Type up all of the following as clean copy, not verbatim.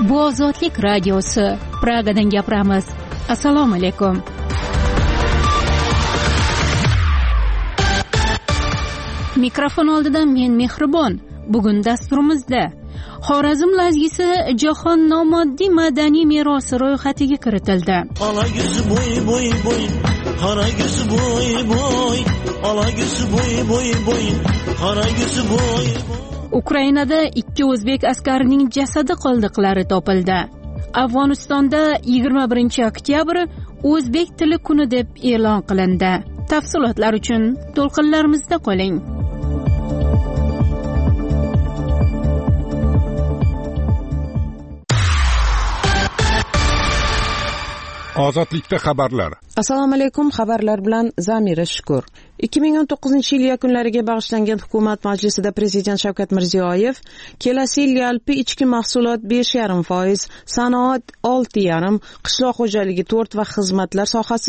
Bu Ozodlik radiosi. Pragadan gapiramiz. Assalomu alaykum. Mikrofon oldida men Mehribon. Bugun dasturimizda Xorazm lazgisi jahon nomoddiy madaniy merosi ro'yxatiga kiritildi. Ala yuz boy, qara yuz boy, ala yuz boy, qara yuz boy. Ukrainada 2 o'zbek askarining jasadi qoldiqlari topildi. Afg'onistonda 21-oktyabr o'zbek tili kuni deb e'lon qilindi. Tafsilotlar uchun to'lqinlarimizda qoling. Ozodlikda xabarlar. Assalomu alaykum, xabarlar bilan Zamira Shukur. 2019-yil yakunlariga bag'ishlangan hukumat majlisida Prezident Shavkat Mirziyoyev kelasi yil yalpi ichki mahsulot 5,5%, sanoat 6,5%, qishloq xo'jaligi 4 va xizmatlar sohasi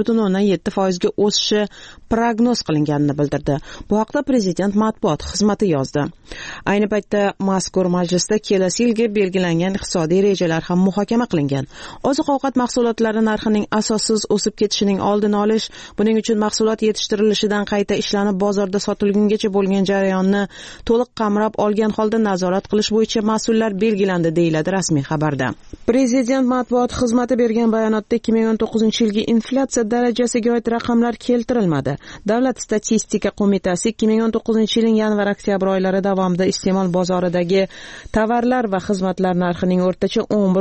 5,7% ga o'sishi prognoz qilinganini bildirdi. Bu haqda Prezident matbuot xizmati yozdi. Ayni paytda mazkur majlisda kelasi yilga belgilangan iqtisodiy rejalar ham muhokama qilingan. Oziq-ovqat mahsulotlari narxining asossiz o'sib ketishining oldini olish, buning uchun mahsulot yetishtirilishidan qayta ishlanib bozorda sotilgungacha bo'lgan jarayonni to'liq qamrab olgan holda nazorat qilish bo'yicha mas'ullar belgilandi, deyiladi rasmiy xabarda. Prezident matbuot xizmati bergan bayonotda 2019-yilgi inflyatsiya darajasiga oid raqamlar keltirilmadi. Davlat statistika qo'mitasi 2019-yilning yanvar-oktyabr oylari davomida iste'mol bozoridagi tovarlar va xizmatlar narxining o'rtacha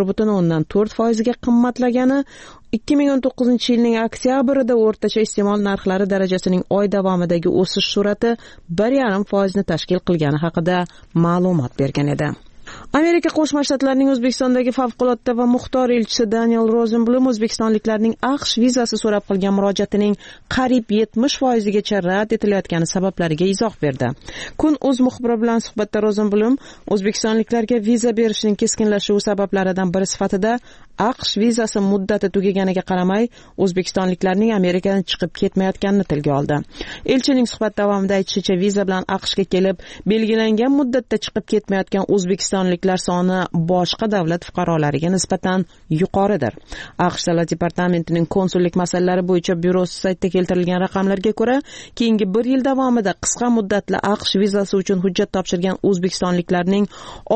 11,4% ga qimmatlagani, 2019-yilning oktyabrida o'rtacha iste'mol narxlari darajasining oy davomidagi o'sish sur'ati 1,5% ni tashkil qilgani haqida ma'lumot bergan edi. Amerika Qo'shma Shtatlarining O'zbekistondagi favqulodda va muxtor elchisi Daniel Rosenblum O'zbekistonliklarning AQSh vizasi so'rab qilgan murojaatining qariyb 70% gacha rad etilayotgani sabablariga izoh berdi. Kun.uz muxbiri bilan suhbatda Rosenblum O'zbekistonliklarga viza berishning keskinlashuvi sabablaridan biri sifatida AQSh vizasi muddati tugaganiga qaramay o'zbekistonliklarning Amerikadan chiqib ketmayotganini tilga oldi. Elchining suhbat davomida aytishicha, viza bilan AQShga kelib belgilangan muddatda chiqib ketmayotgan o'zbekistonliklar soni boshqa davlat fuqarolariga nisbatan yuqoridir. AQSh Davlat departamentining konsullik masalalari bo'yicha byurosi saytida keltirilgan raqamlarga ko'ra, keyingi 1 yil davomida qisqa muddatli AQSh vizasi uchun hujjat topshirgan o'zbekistonliklarning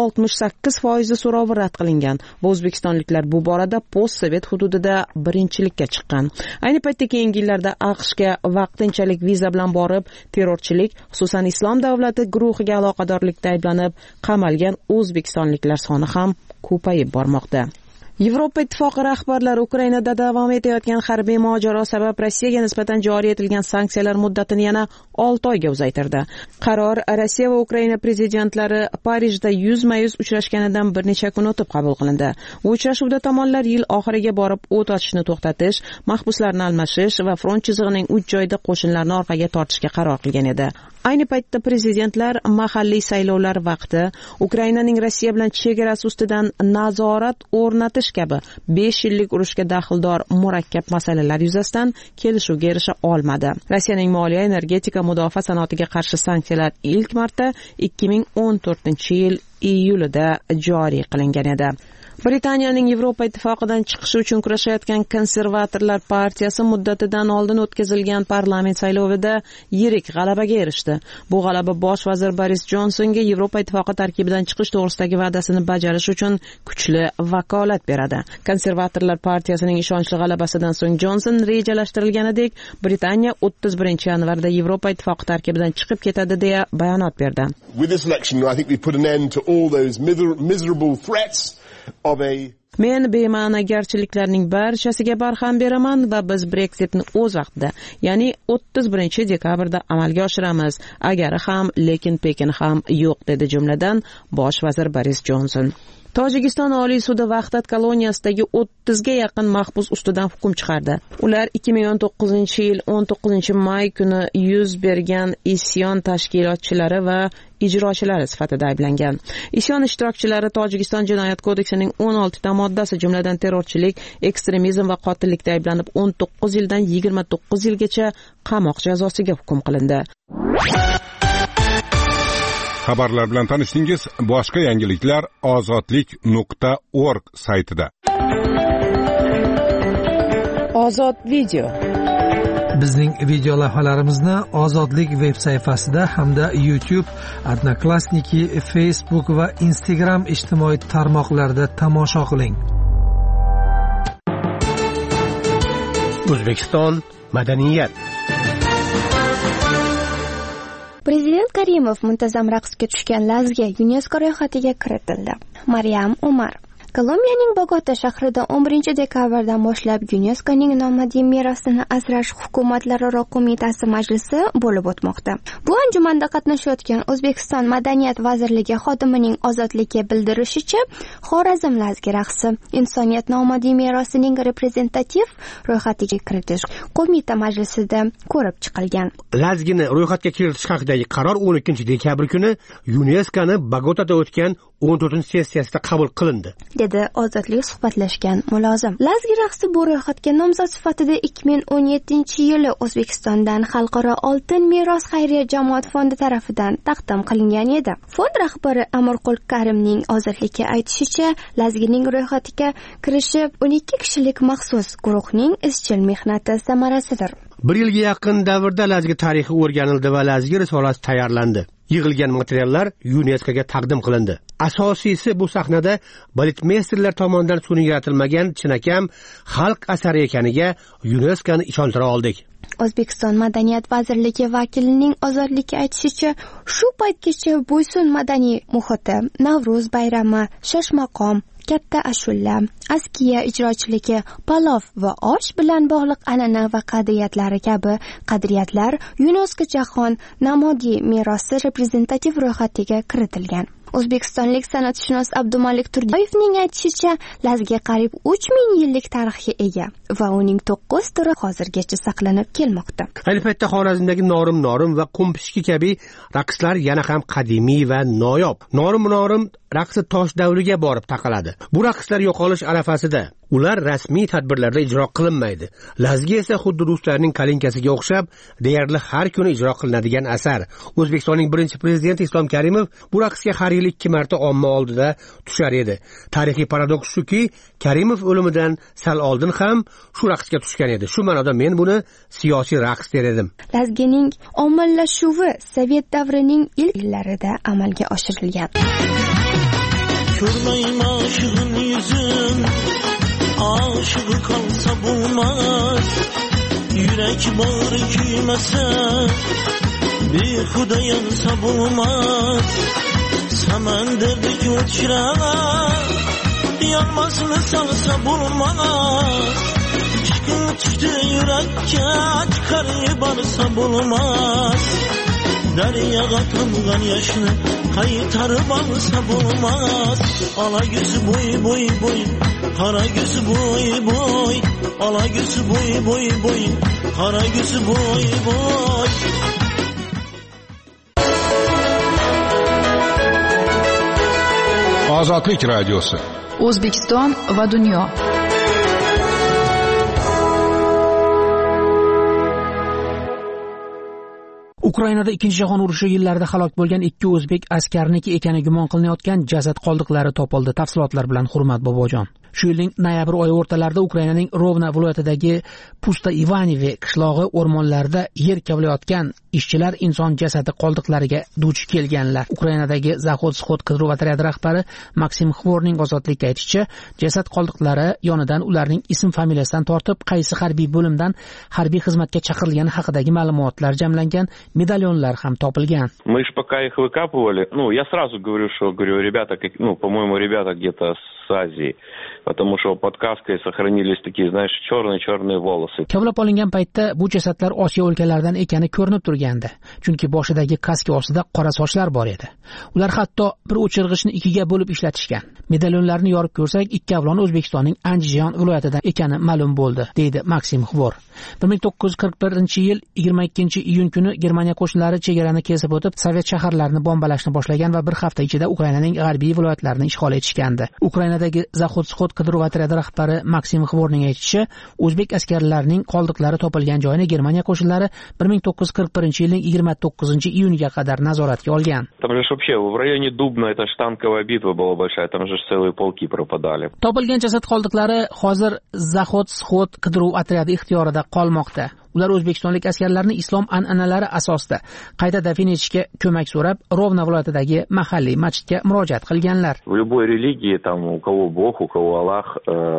68% so'rovi rad qilingan va o'zbekistonliklar bu borada postsovet hududida birinchilikka chiqqan. Ayni paytda keyingi yillarda AQShga vaqtinchalik viza bilan borib, terrorchilik, xususan Islom davlati guruhiga aloqadorlikda ayblanib qamalgan o'zbekistonliklar soni ham ko'payib bormoqda. Yevropa Ittifoqi rahbarlari Ukrainada davom etayotgan harbiy mojaro sabab Rossiyaga nisbatan joriy etilgan sanksiyalar muddatini yana 6 oyga uzaytirdi. Qaror Rossiya va Ukraina prezidentlari Parijda yuzma-yuz uchrashganidan bir necha kun o'tib qabul qilindi. Bu uchrashuvda tomonlar yil oxiriga borib o't ochishni to'xtatish, mahbuslarni almashish va front chizig'ining uch joyida qo'shinlarni orqaga tortishga qaror qilgan edi. Ayni paytda prezidentlar mahalliy saylovlar vaqti Ukrainaning Rossiya bilan chegarasi ustidan nazorat o'rnatish kabi 5 yillik urushga daxldor murakkab masalalar yuzasidan kelishuvga erisha olmadi. Rossiyaning moliya, energetika, mudofaa sanoatiga qarshi sanksiyalar ilk marta 2014-yil iyulida joriy qilingan edi. Britaniyaning Yevropa Ittifoqidan chiqishi uchun kurashayotgan konservatorlar partiyasi muddatidan oldin o'tkazilgan parlament saylovida yirik g'alabaga erishdi. Bu g'alaba bosh vazir Boris Jonsonga Yevropa Ittifoqi tarkibidan chiqish to'g'risidagi va'dasini bajarish uchun kuchli vakolat beradi. Konservatorlar partiyasining ishonchli g'alabasidan so'ng Jonson rejalashtirilganidek Britaniya 31 yanvarda Yevropa Ittifoqi tarkibidan chiqib ketadi deya bayonot berdi. With this election, I think we put an end to all those miserable threats of a Men bema'nigarchiliklarning barchasiga barham beraman va biz Brexitni o'z vaqtida, ya'ni 31 dekabrda amalga oshiramiz. Agari ham, lekin Pekin ham yo'q, dedi jumladan bosh vazir Boris Jonson. Tojikiston Oliy sudi Vahdat koloniyasidagi 30 ga yaqin mahbus ustidan hukm chiqardi. Ular 2019-yil 19-may kuni yuz bergan isyon tashkilotchilari va ijrochilari sifatida ayblangan. Isyon ishtirokchilari Tojikiston Jinoyat kodeksining 16 ta moddasi, jumladan terrorchilik, ekstremizm va qotillikda ayblanib 19 yildan 29 yilgacha qamoq jazosiga hukm qilindi. Xabarlar bilan tanishdingiz. Boshqa yangiliklar ozodlik.org saytida. Ozod video. Bizning video lavhalarimizni Ozodlik veb sayfasida hamda YouTube, Odnoklassniki, Facebook va Instagram ijtimoiy tarmoqlarida tomosha qiling. O'zbekiston madaniyat. Prezident Karimov muntazam raqsga tushgan Lazga UNESCO ro'yxatiga kiritildi. Maryam Umar. Kolumbiyaning Bogota shahrida 11 dekabrdan boshlab UNESCOning nomadiy merosini asrash hukumatlararo qo'mitasi majlisi bo'lib o'tmoqda. Bu anjumanda qatnashayotgan O'zbekiston Madaniyat vazirligi xodimining ozodlikka bildirishicha, Xorazm Lazgi raqsi insoniyat nomadiy merosining reprezentativ ro'yxatiga kiritish qo'mita majlisida ko'rib chiqilgan. Lazgini ro'yxatga kiritish haqidagi qaror 12 dekabr kuni UNESCOni Bogotada o'tgan 14-sessiyasida qabul qilindi, dedi Ozodlik suhbatlashgan mulozim. Lazgi raqsi bu ro'yxatga nomzod sifatida 2017-yili O'zbekistondan Xalqaro oltin meros xayriya jamoat fondi tarafidan taqdim qilingan edi. Fond rahbari Amirqul Karimning Ozodlikka aytishicha, Lazgining ro'yxatiga kirishi 12 kishilik maxsus guruhning izchil mehnati samarasidir. 1 yilga yaqin davrda Lazgi tarixi o'rganildi va Lazgi risolasi tayyorlandi. Yig'ilgan materiallar UNESCOga taqdim qilindi. Asosiysi bu sahnada baletmesterlar tomonidan sun'iy yaratilmagan chinakam xalq asari ekaniga UNESCOni ishontira oldik. O'zbekiston Madaniyat vazirligi vakilining Ozodlikka aytishicha, shu paytgacha Bo'ysun madaniy muhiti, Navro'z bayrami, Shoshmaqom, katta ashulla, askiya ijrochiligi, palov va osh bilan bog'liq an'ana va qadriyatlari kabi qadriyatlar UNESCO jahon nomadiy merosi reprezentativ ro'yxatiga kiritilgan. O'zbekistonlik san'atshunos Abdumalik Turdiyoyevning aytishicha, Lazgi qariyb 3000 yillik tarixga ega va uning 9 turi hozirgacha saqlanib kelmoqda. Ayni paytda Xorazmdagi norim va qo'mpishki kabi raqslar yana ham qadimiy va noyob. Norim raqsi tosh davriga borib taqaladi. Bu raqslar yo'qolish arafasida. Ular rasmiy tadbirlarda ijro qilinmaydi. Lazgi esa xuddi ruslarning kalinkasiga o'xshab, deyarli har kuni ijro qilinadigan asar. O'zbekistonning birinchi prezidenti Islom Karimov bu raqsga har yil 2 marta omma oldida tushar edi. Tarixiy paradoks shuki, Karimov o'limidan sal oldin ham shu raqsga tushgan edi. Shu ma'noda men buni siyosiy raqs der edim. Lazgining ommalashuvi Sovet davrining ilk yillarida amalga oshirilgan. Görmeyim aşığın yüzün, aşığı kalsa bulmaz. Yürek bağrı küymese, bir huda yansa bulmaz. Samanderdeki uçurar, yanmasını salsa bulmaz. Aşkın düştü yürekke, çıkarı barsa bulmaz. Deryaga tamgan yaşını kaytarıp alsa bulmaz. Ala gözü boy, kara gözü boy. Ala gözü boy, kara gözü boy. Ozodlik radiosi. O'zbekiston va dunyo. Ukrainada 2-jahon urushi yillarida halok bo'lgan 2 o'zbek askarniki ekani gumon qilinayotgan jasad qoldiqlari topildi. Tafsilotlar bilan Hurmat Bobojon. Shu yilning noyabr oyi o'rtalarida Ukrainaning Rovna viloyatidagi Pusta Ivanive qishlog'i o'rmonlarida yer kavlayotgan ishchilar inson jasadi qoldiqlariga duch kelganlar. Ukrainadagi Zahod-Sxod qidiruv otryadi rahbari Maksim Xvorning Ozodlikka aytishicha, jasad qoldiqlari yonidan ularning ism familiyasidan tortib, qaysi harbiy bo'limdan harbiy xizmatga chaqirilgani haqidagi ma'lumotlar jamlangan медальонlar ham topilgan. Мы ж пока их выкапывали, я сразу говорю, ребята, по-моему, ребята где-то с Азии, потому что под каской сохранились такие, знаешь, черные волосы. Kavlab olingan paytda bu jasadlar Osiyo o'lkalaridan ekani ko'rinib turgandi, chunki boshidagi kaska ostida qora sochlar bor edi. Ular hatto bir o'chirg'ichni ikkiga bo'lib ishlatishgan. Medalyonlarni yorib ko'rsak, ikkovlon O'zbekistonning Andijon viloyatidan ekani ma'lum bo'ldi, deydi Maksim Xvor. 1941-yil 22-iyun kuni Germaniya qo'shinlari chegarani kesib o'tib, Sovet shaharlarini bombalashni boshlagan va bir hafta ichida Ukrainaning g'arbiy viloyatlarini ishg'ol etishgandi. Ukrainadagi Zahod-Sxod qidiruv otryadi rahbari Maksim Xvorning aytishicha, o'zbek askarlarining qoldiqlari topilgan joyni Germaniya qo'shinlari 1941-yilning 29-iyuniga qadar nazoratga olgan. Там же вообще в районе Дубна это ж танковая битва была большая, там же целые полки пропадали. Topilgan jasad qoldiqlari hozir Zahod-Sxod qidiruv otryadi ixtiyorida qolmoqda. Ular o'zbekistonlik askarlarni islom an'analari asosida qayta dafn etishga ko'mak so'rab, Rovna viloyatidagi mahalliy masjidga murojaat qilganlar. В любой религии там у кого Бог, у кого Аллах,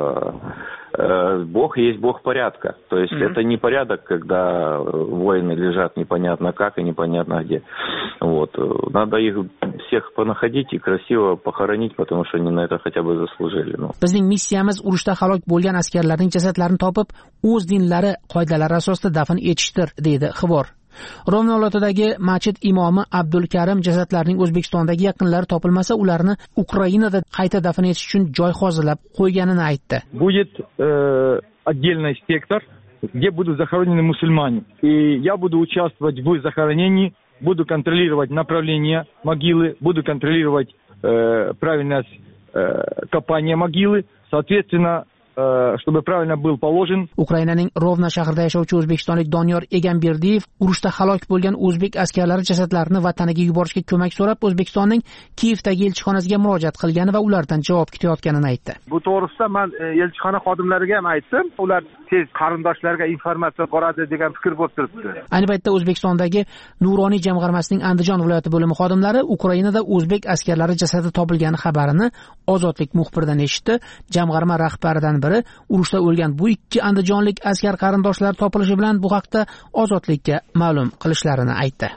Бог есть Бог порядка. То есть это не порядок, когда воины лежат непонятно как и непонятно где. Вот. Надо их всех понаходить и красиво похоронить, потому что они на это хотя бы заслужили. Bizning missiyamiz urushda halok bo'lgan askarlarning jasadlarini topib, o'z dinlari qoidalari asosida dafn etishdir, deydi Xivor. Rovna viloyatidagi masjid imomi Abdulkarim jasadlarning O'zbekistondagi yaqinlari topilmasa, ularni Ukrainada qayta dafn etish uchun joy hozirlab qo'yganini aytdi. Будет отдельный сектор, где будут захоронены мусульмане. И я буду участвовать в захоронении, буду контролировать направление могилы, буду контролировать правильность копания могилы, соответственно, чтобы правильно был положен. Ukrainaning Rovna shahrida yashovchi o'zbekistonlik Doniyor Egamberdiyev urushda halok bo'lgan o'zbek askarlari jasadlarini vataniga yuborishga ko'mak so'rab, O'zbekistonning Kiyevdagi elchixonasiga murojaat qilgani va ulardan javob kutayotganini aytdi. Bu to'g'risida men elchixona xodimlariga ham aytdim. Ular tez qarindoshlarga informatsiya boradi degan fikr bo'lib turibdi. Ayni paytda O'zbekistondagi Nuroniy jamg'armasining Andijon viloyati bo'limi xodimlari Ukrainada o'zbek askarlari jasadi topilgani xabarini Ozodlik muxbiridan eshitdi. Jamg'arma rahbaridan biri urushda o'lgan bu ikki andijonlik askar qarindoshlar topilishi bilan bu haqda Ozodlikka ma'lum qilishlarini aytdi.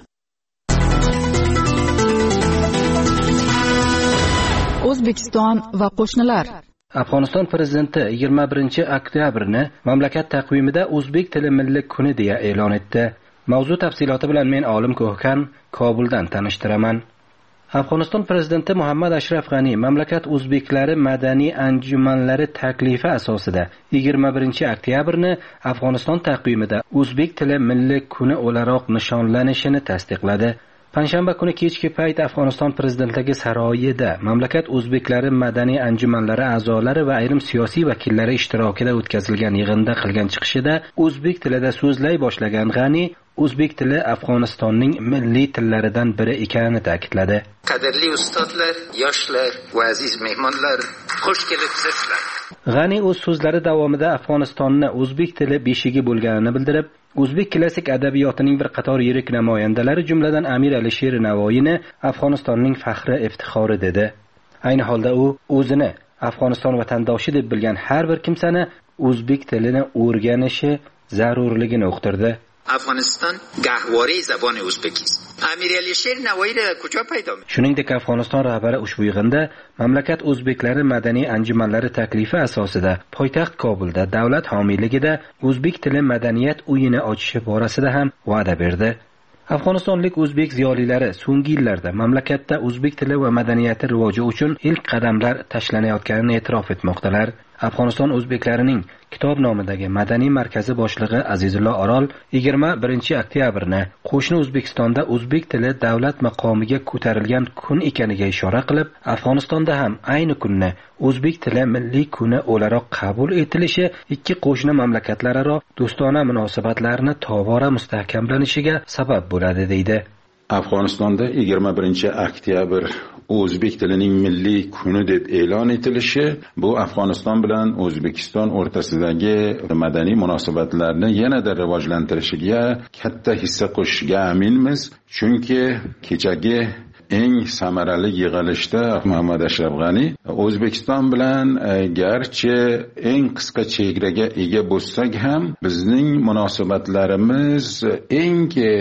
O'zbekiston va qo'shnilar. Afg'oniston prezidenti 21-oktyabrni mamlakat taqvimida o'zbek tili milliy kuni deya e'lon etdi. Mavzu tafsiloti bilan men Olim Ko'hkan Kobuldan tanishtiraman. Afg'oniston prezidenti Muhammad Ashraf G'ani mamlakat o'zbeklari madaniy anjumanlari taklifi asosida 21-oktyabrni Afg'oniston taqvimida o'zbek tili milliy kuni o'laroq nishonlanishini tasdiqladi. Panshanba kuni kechki payt Afg'oniston prezidentligi saroyida mamlakat o'zbeklari madaniy anjumanlari a'zolari va ayrim siyosiy vakillari ishtirokida o'tkazilgan yig'inda qilgan chiqishida o'zbek tilida so'zlay boshlagan G'ani o'zbek tili Afg'onistonning milliy tillaridan biri ekanini ta'kidladi. Qadrli ustozlar, yoshlar va aziz mehmonlar, xush kelibsizlar. G'ani o'z so'zlari davomida Afg'onistonni o'zbek tili beshigi bo'lganini bildirib, o'zbek klassik adabiyotining bir qator yirik namoyandalari jumladan Amir Alisher Navoiyni Afg'onistonning faxri iftixori dedi. Ayni holda u o'zini Afg'oniston vatandoshi deb bilgan har bir kimsani o'zbek tilini o'rganishi zarurligini uqtirdi. Afg'oniston gahvori zaboni o'zbekist. Amir Alisher Navoiy kucha paydo. Shuningdek, Afg'oniston rahbari ushbu yig'inda mamlakat o'zbeklari madaniy anjumanlari taklifi asosida poytaxt Kobulda davlat homiyligida o'zbek tili madaniyat uyini ochishi borasida ham va'da berdi. Afg'onistonlik o'zbek ziyolilari so'nggi yillarda mamlakatda o'zbek tili va madaniyati rivoji uchun ilk qadamlar tashlanayotganini e'tirof etmoqdalar. Afg'oniston o'zbeklarining kitob nomidagi madaniy markazi boshlig'i Azizullo Orol 21-oktyabrni qo'shni O'zbekistonda o'zbek tili davlat maqomiga ko'tarilgan kun ekaniga ishora qilib, Afg'onistonda ham ayni kunni o'zbek tili milliy kuni o'laroq qabul etilishi ikki qo'shni mamlakatlararo do'stona munosabatlarni tobora mustahkamlanishiga sabab bo'ladi deydi. Afg'onistonda 21-oktyabr o'zbek tilining milliy kuni deb e'lon etilishi bu Afg'oniston bilan O'zbekiston o'rtasidagi madaniy munosabatlarni yanada rivojlantirishiga katta hissa qo'shishiga aminmiz. Chunki kechagi eng samarali yig'ilishda Muhammad Ashraf G'ani O'zbekiston bilan garchi eng qisqa chegaraga ega bo'lsak ham bizning munosabatlarimiz eng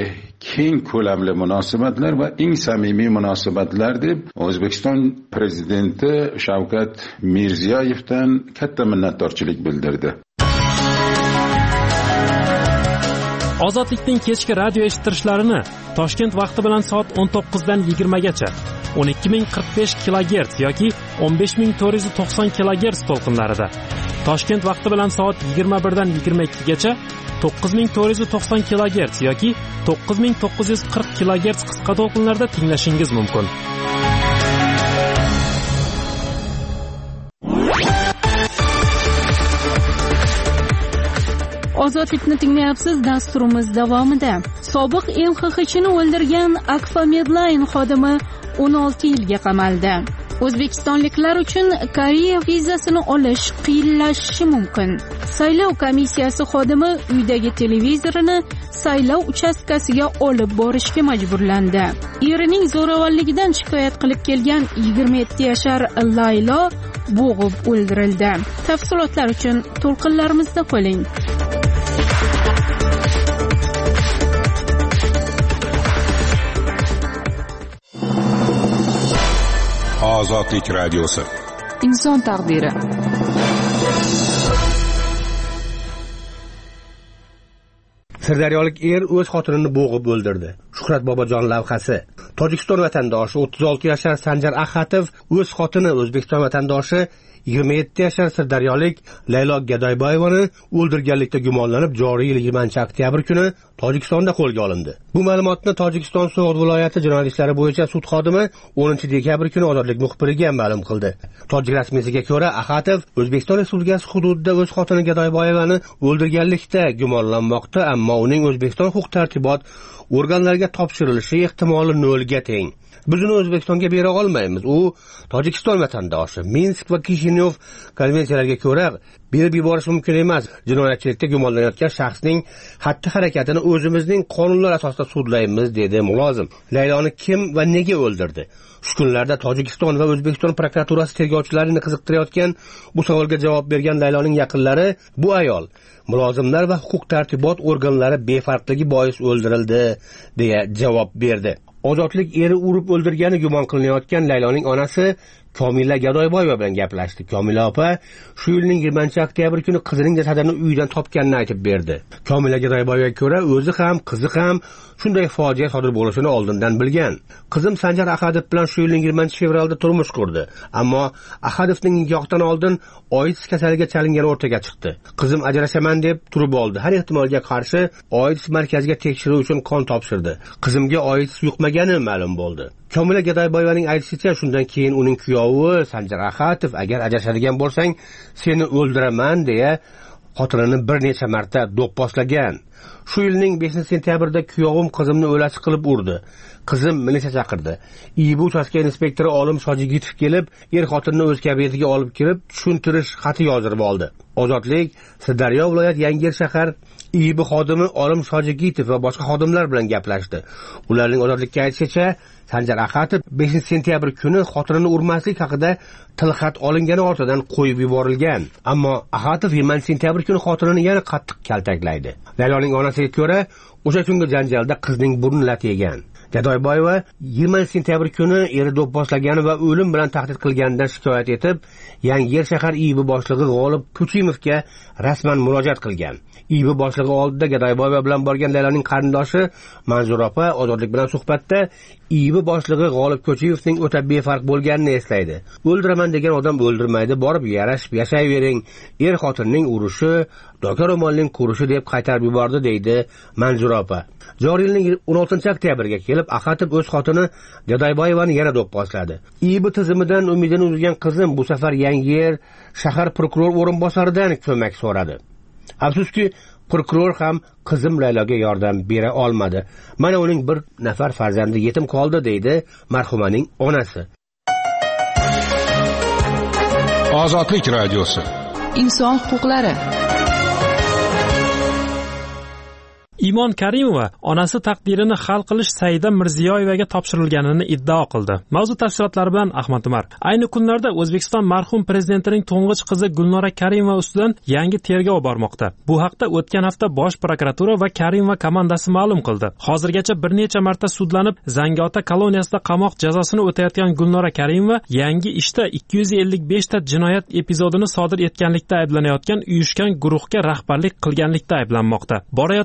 keng ko'lamli munosabatlar va eng samimiy munosabatlar deb O'zbekiston prezidenti Shavkat Mirziyoyevdan katta minnatdorchilik bildirdi. Ozodlikning kechki radio eshittirishlarini Toshkent vaqti bilan soat 19 dan 20 gacha 12045 kHz yoki 15490 kHz to'lqinlarida, Toshkent vaqti bilan soat 21 dan 22 gacha 9490 kHz yoki 9940 kHz qisqa to'lqinlarda tinglashingiz mumkin. Ozodlikni tinglayapsiz. Dasturimiz davomida sobiq MXXchini o'ldirgan Akfa Medline xodimi 16 yilga qamaldi. O'zbekistonliklar uchun Koreya vizasini olish qiyinlashishi mumkin. Saylov komissiyasi xodimi uydagi televizorini saylov uchastkasiga olib borishga majburlandi. Erining zo'ravonligidan shikoyat qilib kelgan 27 yashar Laylo bo'g'ib o'ldirildi. Tafsilotlar uchun to'lqinlarimizda qoling. Ozodlik radiosi. Inson taqdiri. Sirdaryolik er o'z xotinini bo'g'ib o'ldirdi. Shuhrat Bobojon lavhasi. Tojikiston vatandoshi 36 yashar Sanjar Axatov o'z xotini O'zbekiston vatandoshi 27 yashar sirdaryolik Laylo Gadoyboyevani o'ldirganlikda gumonlanib joriy yil 20-oktyabr kuni Tojikistonda qo'lga olindi. Bu ma'lumotni Tojikiston So'g'd viloyati jinoyat ishlari bo'yicha sud xodimi 10-dekabr kuni ozodlik muxbiriga ma'lum qildi. Tojik rasmiysiga ko'ra, Axatov O'zbekiston Respublikasi hududida o'z xotini Gadoyboyevani o'ldirganlikda gumonlanmoqda, ammo uning O'zbekiston huquq-tartibot organlariga topshirilishi ehtimoli 0 ga teng. Biz uni O'zbekistonga bera olmaymiz. U Tojikiston vatandoshi. Minsk va Kishinyov konvensiyalariga ko'ra berib yuborish mumkin emas. Jinoyatchilikda gumonlanayotgan shaxsning xatti-harakatini o'zimizning qonunlar asosida sudlaymiz, dedi mulozim. Layloni kim va nega o'ldirdi? Shu kunlarda Tojikiston va O'zbekiston prokuraturasi tergovchilarini qiziqtirayotgan bu savolga javob bergan Layloning yaqinlari, bu ayol mulozimlar va huquq-tartibot organlari befarqligi bois o'ldirildi, deya javob berdi. Ozodlik eri urib o'ldirgani gumon qilinayotgan Layloning onasi Komila Gadoyboyeva bilan gaplashdi. Komila opa shu yilning 20-oktyabr kuni qizining jasadini uydan topganini aytib berdi. Komila Gadoyboyevaga ko'ra, o'zi ham, qizi ham shunday fojia sodir bo'lishini oldindan bilgan. Qizim Sanjar Axadov bilan shu yilning 20-fevralda turmush qurdi, ammo Axadovning nikohdan oldin AIDS kasaliga chalingani o'rtaga chiqdi. Qizim ajrashaman deb turib oldi. Har ehtimolga qarshi AIDS markaziga tekshiruv uchun qon topshirdi. Qizimga AIDS yuqmagani ma'lum bo'ldi. Komila Gadoyboyevaning aytishicha, shundan keyin uning kuyovi Sanjar Axatov, agar ajrashadigan bo'lsang, seni o'ldiraman, deya xotinini bir necha marta do'pposlagan. Shu yilning 5-sentyabrda kuyovim qizimni o'lasi qilib urdi. Qizim militsiya chaqirdi. IIB uchastka inspektori Olim Shojigitov kelib, er xotinni o'z kabinetiga olib kirib, tushuntirish xati yozdirib oldi. Ozodlik Sirdaryo viloyat Yangiyer shahar IIB xodimi Olim Shojigitov va boshqa xodimlar bilan gaplashdi. Ularning ozodlikka aytishicha, Sanjar Axatov 5-sentyabr kuni xotinini urmaslik haqida tilxat olingani ortidan qo'yib yuborilgan. Ammo Axatov 20-sentyabr kuni xotinini yana qattiq kaltaklaydi. Layloning onasiga ko'ra, o'sha kungi janjalda qizning burni lat yegan. Gadoyboyeva 20-sentyabr kuni eri do'pposlagani va o'lim bilan tahdid qilganidan shikoyat etib, Yangiyer shahar IIB boshlig'i G'olib Kuchimovga rasman murojaat qilgan. IIB boshlig'i oldida Gadoyboyeva bilan borgan Layloning qarindoshi Manzura opa ozodlik bilan suhbatda IIB boshlig'i G'olib Kuchimovning o'ta befarq bo'lganini eslaydi. O'ldiraman degan odam o'ldirmaydi, borib yarashib yashayvering. Er xotinning urushi, doka ro'molning qurishi deb qaytarib yubordi, deydi Manzura opa. Joriy yilning 16-oktyabrga kelib, Axatov o'z xotini Gadoyboyevani yana do'pposladi. IIB tizimidan umidini uzgan qizim bu safar Yangiyer shahar prokuror o'rinbosaridan ko'mak so'radi. Afsuski, prokuror ham qizim Layloga yordam bera olmadi. Mana uning bir nafar farzandi yetim qoldi, deydi marhumaning onasi. Ozodlik radiosi. Inson huquqlari. Imon Karimova onasi taqdirini hal qilish Saida Mirziyoyevaga topshirilganini iddao qildi. Mavzu tafsilotlari bilan Ahmad Umar. Ayni kunlarda O'zbekiston marhum prezidentining to'ng'ich qizi Gulnora Karimova ustidan yangi tergov bormoqda. Bu haqda o'tgan hafta Bosh prokuratura va Karimova komandasi ma'lum qildi. Hozirgacha bir necha marta sudlanib, Zangiota koloniyasida qamoq jazosini o'tayotgan Gulnora Karimova yangi ishda 255 ta jinoyat epizodini sodir etganlikda ayblanayotgan uyushgan guruhga rahbarlik qilganlikda ayblanmoqda. Borayotgan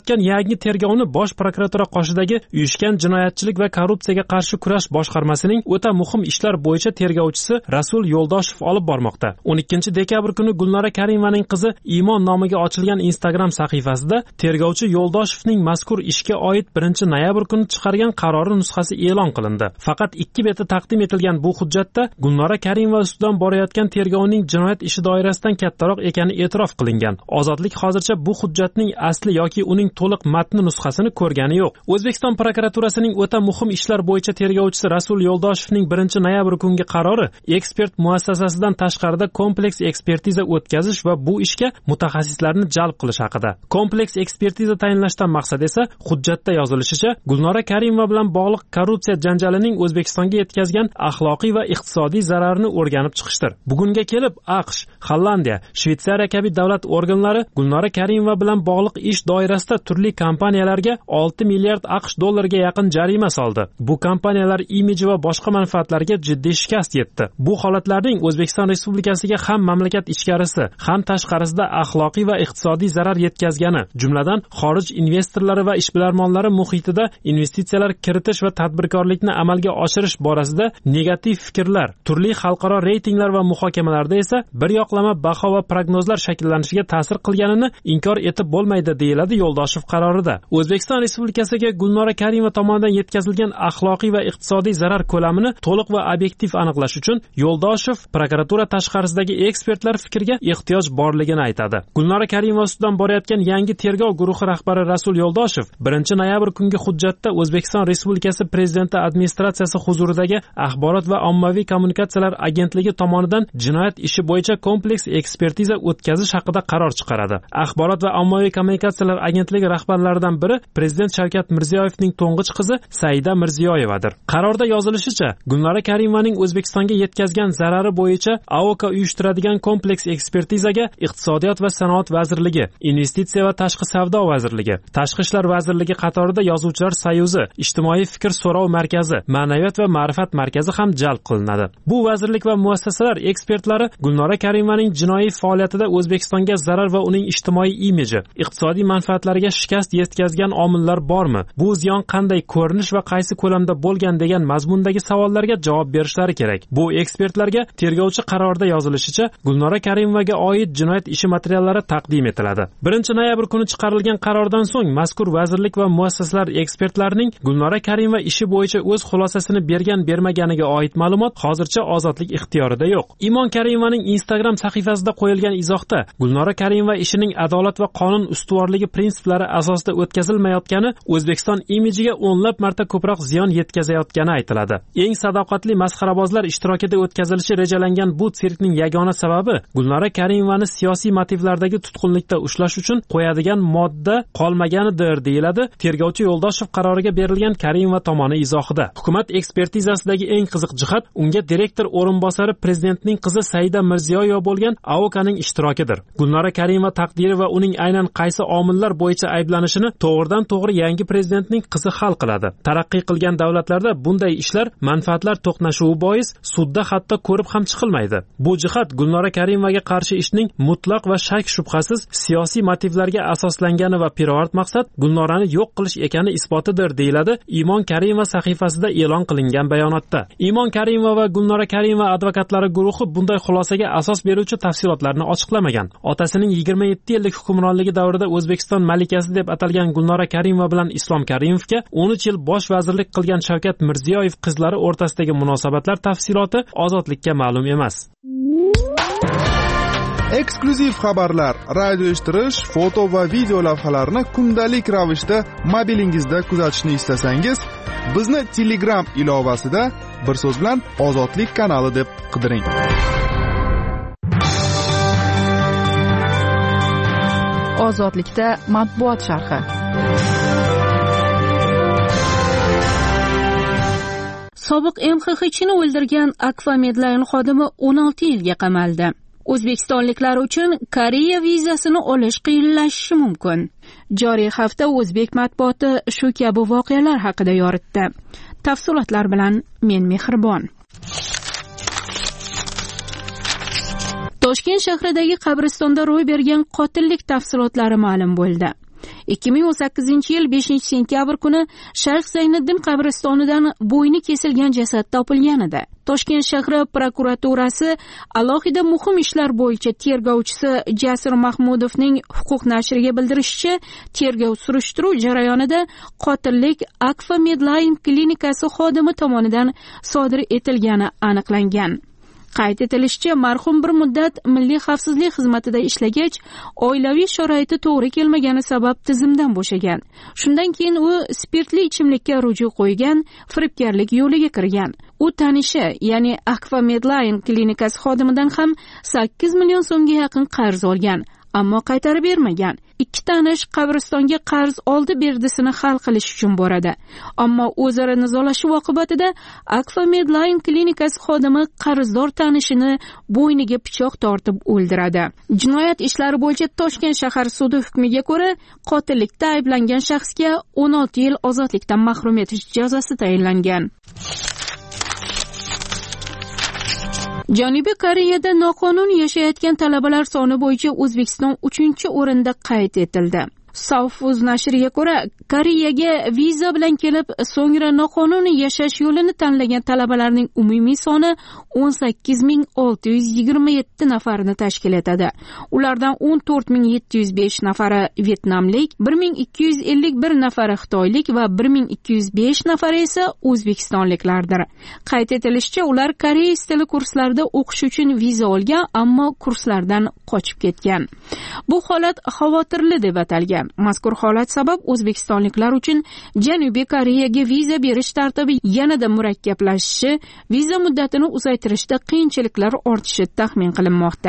yangi tergovni Bosh prokuratura qoshidagi uyushgan jinoyatchilik va korrupsiyaga qarshi kurash boshqarmasining o'ta muhim ishlar bo'yicha tergovchisi Rasul Yo'ldoshev olib bormoqda. 12 dekabr kuni Gulnora Karimovaning qizi Iymon nomiga ochilgan Instagram sahifasida tergovchi Yo'ldoshevning mazkur ishga oid 1-noyabr kuni chiqargan qarori nusxasi e'lon qilindi. Faqat 2 beti taqdim etilgan bu hujjatda Gulnora Karimova ustidan borayotgan tergovning jinoyat ishi doirasidan kattaroq ekani e'tirof qilingan. Ozodlik hozircha bu hujjatning asli yoki uning to'liq matni nusxasini ko'rgani yo'q. O'zbekiston prokuraturasining o'ta muhim ishlar bo'yicha tergovchisi Rasul Yo'ldoshevning 1-noyabr kungi qarori ekspert muassasasidan tashqarida kompleks ekspertiza o'tkazish va bu ishga mutaxassislarni jalb qilish haqida. Kompleks ekspertiza tayinlashdan maqsad esa hujjatda yozilishicha Gulnora Karimova bilan bog'liq korrupsiya janjalining O'zbekistonga yetkazgan axloqiy va iqtisodiy zararini o'rganib chiqishdir. Bugunga kelib AQSh, Hollandiya, Shveysariya kabi davlat organlari Gulnora Karimova bilan bog'liq ish doirasida turli kompaniyalarga 6 milliard AQSh dollariga yaqin jarima soldi. Bu kompaniyalar imiji va boshqa manfaatlariga jiddiy shikast yetdi. Bu holatlarning O'zbekiston Respublikasiga ham mamlakat ichkarisi, ham tashqarisida axloqiy va iqtisodiy zarar yetkazgani, jumladan xorij investorlari va ishbilarmonlari muhitida investitsiyalar kiritish va tadbirkorlikni amalga oshirish borasida negativ fikrlar, turli xalqaro reytinglar va muhokamalarda esa bir yoqlama baho va prognozlar shakllanishiga ta'sir qilganini inkor etib bo'lmaydi, deyiladi Yo'ldoshev qarorida. O'zbekiston Respublikasiga Gulnora Karimova tomonidan yetkazilgan axloqiy va iqtisodiy zarar ko'lamini to'liq va obyektiv aniqlash uchun Yo'ldoshev prokuratura tashqarisidagi ekspertlar fikriga ehtiyoj borligini aytadi. Gulnora Karimova ustidan borayotgan yangi tergov guruhi rahbari Rasul Yo'ldoshev 1-noyabr kungi hujjatda O'zbekiston Respublikasi Prezidenti administratsiyasi huzuridagi Axborot va ommaviy kommunikatsiyalar agentligi tomonidan jinoyat ishi bo'yicha kompleks ekspertiza o'tkazish haqida qaror chiqaradi. Axborot va ommaviy kommunikatsiyalar agentligi rahbarlaridan biri Prezident Shavkat Mirziyoyevning to'ng'ich qizi Saida Mirziyoyevadir. Qarorda yozilishicha, Gulnora Karimovaning O'zbekistonga yetkazgan zarari bo'yicha AOK uyushtiradigan kompleks ekspertizaga Iqtisodiyot va sanoat vazirligi, Investitsiya va tashqi savdo vazirligi, Tashqi ishlar vazirligi qatorida Yozuvchilar soyuzi, Ijtimoiy fikr so'rov markazi, Ma'naviyat va ma'rifat markazi ham jalb qilinadi. Bu vazirlik va muassasalar ekspertlari Gulnora Karimovaning jinoiy faoliyatida O'zbekistonga zarar va uning ijtimoiy imiji, iqtisodiy manfaatlariga shikast yetkazgan omillar bormi? Bu ziyon qanday ko'rinish va qaysi ko'lamda bo'lgan degan mazmundagi savollarga javob berishlari kerak. Bu ekspertlarga tergovchi qarorida yozilishicha Gulnora Karimovaga oid jinoyat ishi materiallari taqdim etiladi. 1-noyabr kuni chiqarilgan qarordan so'ng mazkur vazirlik va muassasalar ekspertlarining Gulnora Karimova ishi bo'yicha o'z xulosasini bergan-bermaganiga oid ma'lumot hozircha ozodlik ixtiyorida yo'q. Iymon Karimovaning Instagram sahifasida qo'yilgan izohda Gulnora Karimova ishining adolat va qonun ustuvorligi prinsiplari asosida o'tkazilmayotgani O'zbekiston imijiga o'nlab marta ko'proq ziyon yetkazayotgani aytiladi. Eng sadoqatli masxarabozlar ishtirokida o'tkazilishi rejalangan bu sirkning yagona sababi Gulnora Karimovani siyosiy motivlardagi tutqunlikda ushlash uchun qo'yadigan modda qolmaganidir, deyiladi tergovchi Yo'ldoshev qaroriga berilgan Karimova tomoni izohida. Hukumat ekspertizasidagi eng qiziq jihat unga direktor o'rinbosari prezidentning qizi Saida Mirziyoyeva bo'lgan AOKning ishtirokidir. Gulnora Karimova taqdiri va uning aynan qaysi omillar bo'yicha ayblanishini to'g'ridan-to'g'ri yangi prezidentning qizi hal qiladi. Taraqqiy qilgan davlatlarda bunday ishlar manfaatlar to'qnashuvi bois sudda hatto ko'rib ham chiqilmaydi. Bu jihat Gulnora Karimovaga qarshi ishning mutlaq va shak shubhasiz siyosiy motivlarga asoslangani va pirovard maqsad Gulnorani yo'q qilish ekani isbotidir, deyiladi Iymon Karimova sahifasida e'lon qilingan bayonotda. Iymon Karimova va Gulnora Karimova advokatlari guruhi bunday xulosaga asos beruvchi tafsilotlarni ochiqlamagan. Otasining 27 yillik hukmronligi davrida O'zbekiston malikasi deb atalgan Gulnora Karimova bilan Islom Karimovga 13 yil bosh vazirlik qilgan Shavkat Mirziyoyev qizlari o'rtasidagi munosabatlar tafsiloti ozodlikka ma'lum emas. Eksklyuziv xabarlar, radio eshittirish, foto va video lavhalarni kundalik ravishda mobilingizda kuzatishni istasangiz, bizni Telegram ilovasida bir so'z bilan Ozodlik kanali deb qidiring. Ozodlikda matbuot sharhi. Sobiq MXXchini o'ldirgan Akfa Medline xodimi 16 yilga qamaldi. O'zbekistonliklar uchun Koreya vizasini olish qiyinlashishi mumkin. Joriy hafta o'zbek matbuoti shu kabi voqealar haqida yoritdi. Tafsilotlar bilan men Mehribon. Toshkent shahridagi qabristonda ro'y bergan qotillik tafsilotlari ma'lum bo'ldi. 2018-yil 5-sentyabr kuni Shayx Zayniddin qabristonidan bo'yni kesilgan jasad topilgan edi. Toshkent shahri prokuraturasi alohida muhim ishlar bo'yicha tergovchisi Jasur Mahmudovning huquq nashriga bildirishicha, tergov surishtiruv jarayonida qotillik Akfa Medline klinikasi xodimi tomonidan sodir etilgani aniqlangan. Qayd etilishicha, marhum bir muddat Milliy xavfsizlik xizmatida ishlagach, oilaviy sharoiti to'g'ri kelmagani sabab tizimdan bo'shagan. Shundan keyin u spirtli ichimlikka ruju qo'ygan, firibgarlik yo'liga kirgan. U tanishi, ya'ni Akfa Medline klinikasi xodimidan ham 8 million so'mga yaqin qarz olgan, ammo qaytarib bermagan. Ikki tanish qabristonga qarz oldi-berdisini hal qilish uchun boradi. Ammo o'zaro nizolashuv oqibatida Akfa Medline klinikasi xodimi qarzdor tanishini bo'yniga pichoq tortib o'ldiradi. Jinoyat ishlari bo'yicha Toshkent shahar sudi hukmiga ko'ra, qotillikda ayblangan shaxsga 16 yil ozodlikdan mahrum etish jazosi tayinlangan. Janubiy Koreyada noqonuniy yashayotgan talabalar soni bo'yicha O'zbekiston 3-o'rinda qayd etildi. Southuz nashriga ko'ra, Koreyaga viza bilan kelib, so'ngra noqonuniy yashash yo'lini tanlagan talabalarning umumiy soni 18627 nafarni tashkil etadi. Ulardan 14705 nafari vyetnamlik, 1251 nafari xitoylik va 1205 nafari esa o'zbekistonliklardir. Qayd etilishicha, ular koreys tili kurslarida o'qish uchun viza olgan, ammo kurslardan qochib ketgan. Bu holat xavotirli deb atalgan. Mazkur holat sabab o'zbekistonliklar uchun Janubiy Koreyaga viza berish tartibi yanada murakkablashishi, viza muddatini uzaytirishda qiyinchiliklar ortishi taxmin qilinmoqda.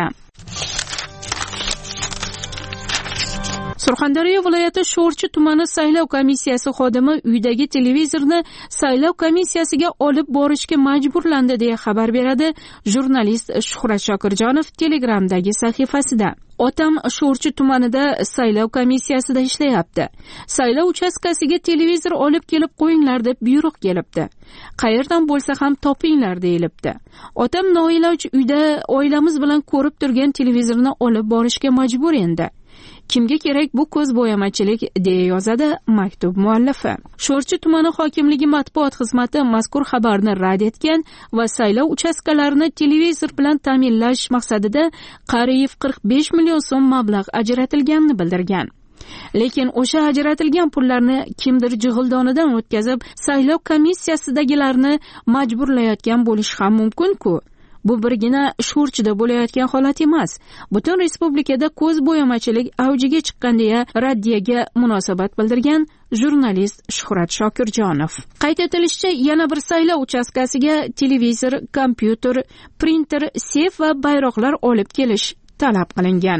Surxondaryo viloyati Sho'rchi tumani saylov komissiyasi xodimi uydagi televizorni saylov komissiyasiga olib borishga majburlandi deya xabar beradi jurnalist Shuhrat Shokirjonov Telegramdagi sahifasida. Otam Sho'rchi tumanida saylov komissiyasida ishlayapti. Saylov uchastkasiga televizor olib kelib qo'yinglar deb buyruq kelibdi. Qayerdan bo'lsa ham topinglar deyilibdi. Otam noiloj uyda oilamiz bilan ko'rib turgan televizorni olib borishga majbur endi. Kimga kerak bu ko'zbo'yamachilik, deya yozadi maktub muallifi. Sho'rchi tumani hokimligi matbuot xizmati mazkur xabarni rad etgan va saylov uchastkalarini televizor bilan ta'minlash maqsadida qariyb 45 million so'm mablag' ajratilganini bildirgan. Lekin o'sha ajratilgan pullarni kimdir jig'ildonidan o'tkazib, saylov komissiyasidagilarni majburlayotgan bo'lishi ham mumkin-ku. Bu birgina Sho'rchida bo'layotgan holat emas. Butun respublikada ko'zbo'yamachilik avjiga chiqqan deya raddiyaga munosabat bildirgan jurnalist Shuhrat Shokirjonov. Qayd etilishicha, yana bir saylov uchastkasiga televizor, kompyuter, printer, seyf va bayroqlar olib kelish talab qilingan.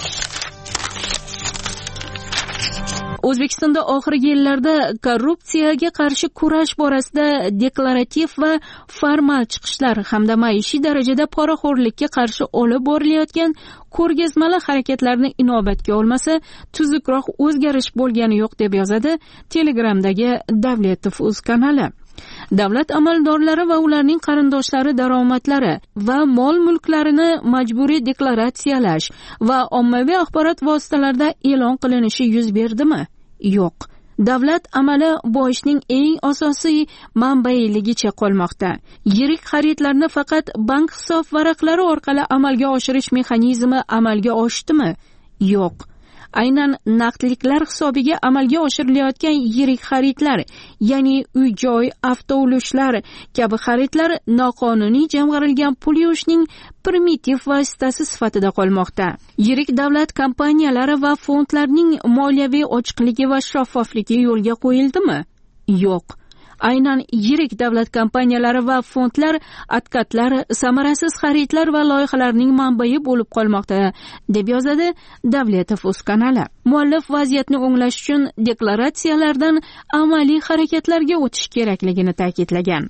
O'zbekistonda oxirgi yillarda korrupsiyaga qarshi kurash borasida deklarativ va formal chiqishlar hamda maishiy darajada poraxo'rlikka qarshi olib borilayotgan ko'rgazmali harakatlarni inobatga olmasa, tuzukroq o'zgarish bo'lgani yo'q deb yozadi Telegramdagi Davletov.uz kanali. Davlat amaldorlari va ularning qarindoshlari daromadlari va mol-mulklarini majburiy deklaratsiyalash va ommaviy axborot vositalarida e'lon qilinishi yuz berdimi? Yo'q. Davlat amali boyishning eng asosiy manbailigicha qolmoqda. Yirik xaridlarni faqat bank hisob varaqlari orqali amalga oshirish mexanizmi amalga oshdimi? Yo'q. Aynan naqdliklar hisobiga amalga oshirilayotgan yirik xaridlar, ya'ni uy-joy, avtoulushlar kabi xaridlar noqonuniy jamg'arilgan pul yuvishning primitiv vositasi sifatida qolmoqda. Yirik davlat kompaniyalari va fondlarning moliyaviy ochiqligi va shaffofligi yo'lga qo'yildimi? Yo'q. Aynan yirik davlat kompaniyalari va fondlar adkatlar, samarasiz xaridlar va loyihalarning manbai bo'lib qolmoqda, deb yozadi Davletov.uz kanali. Muallif vaziyatni o'nglash uchun deklaratsiyalardan amaliy harakatlarga o'tish kerakligini ta'kidlagan.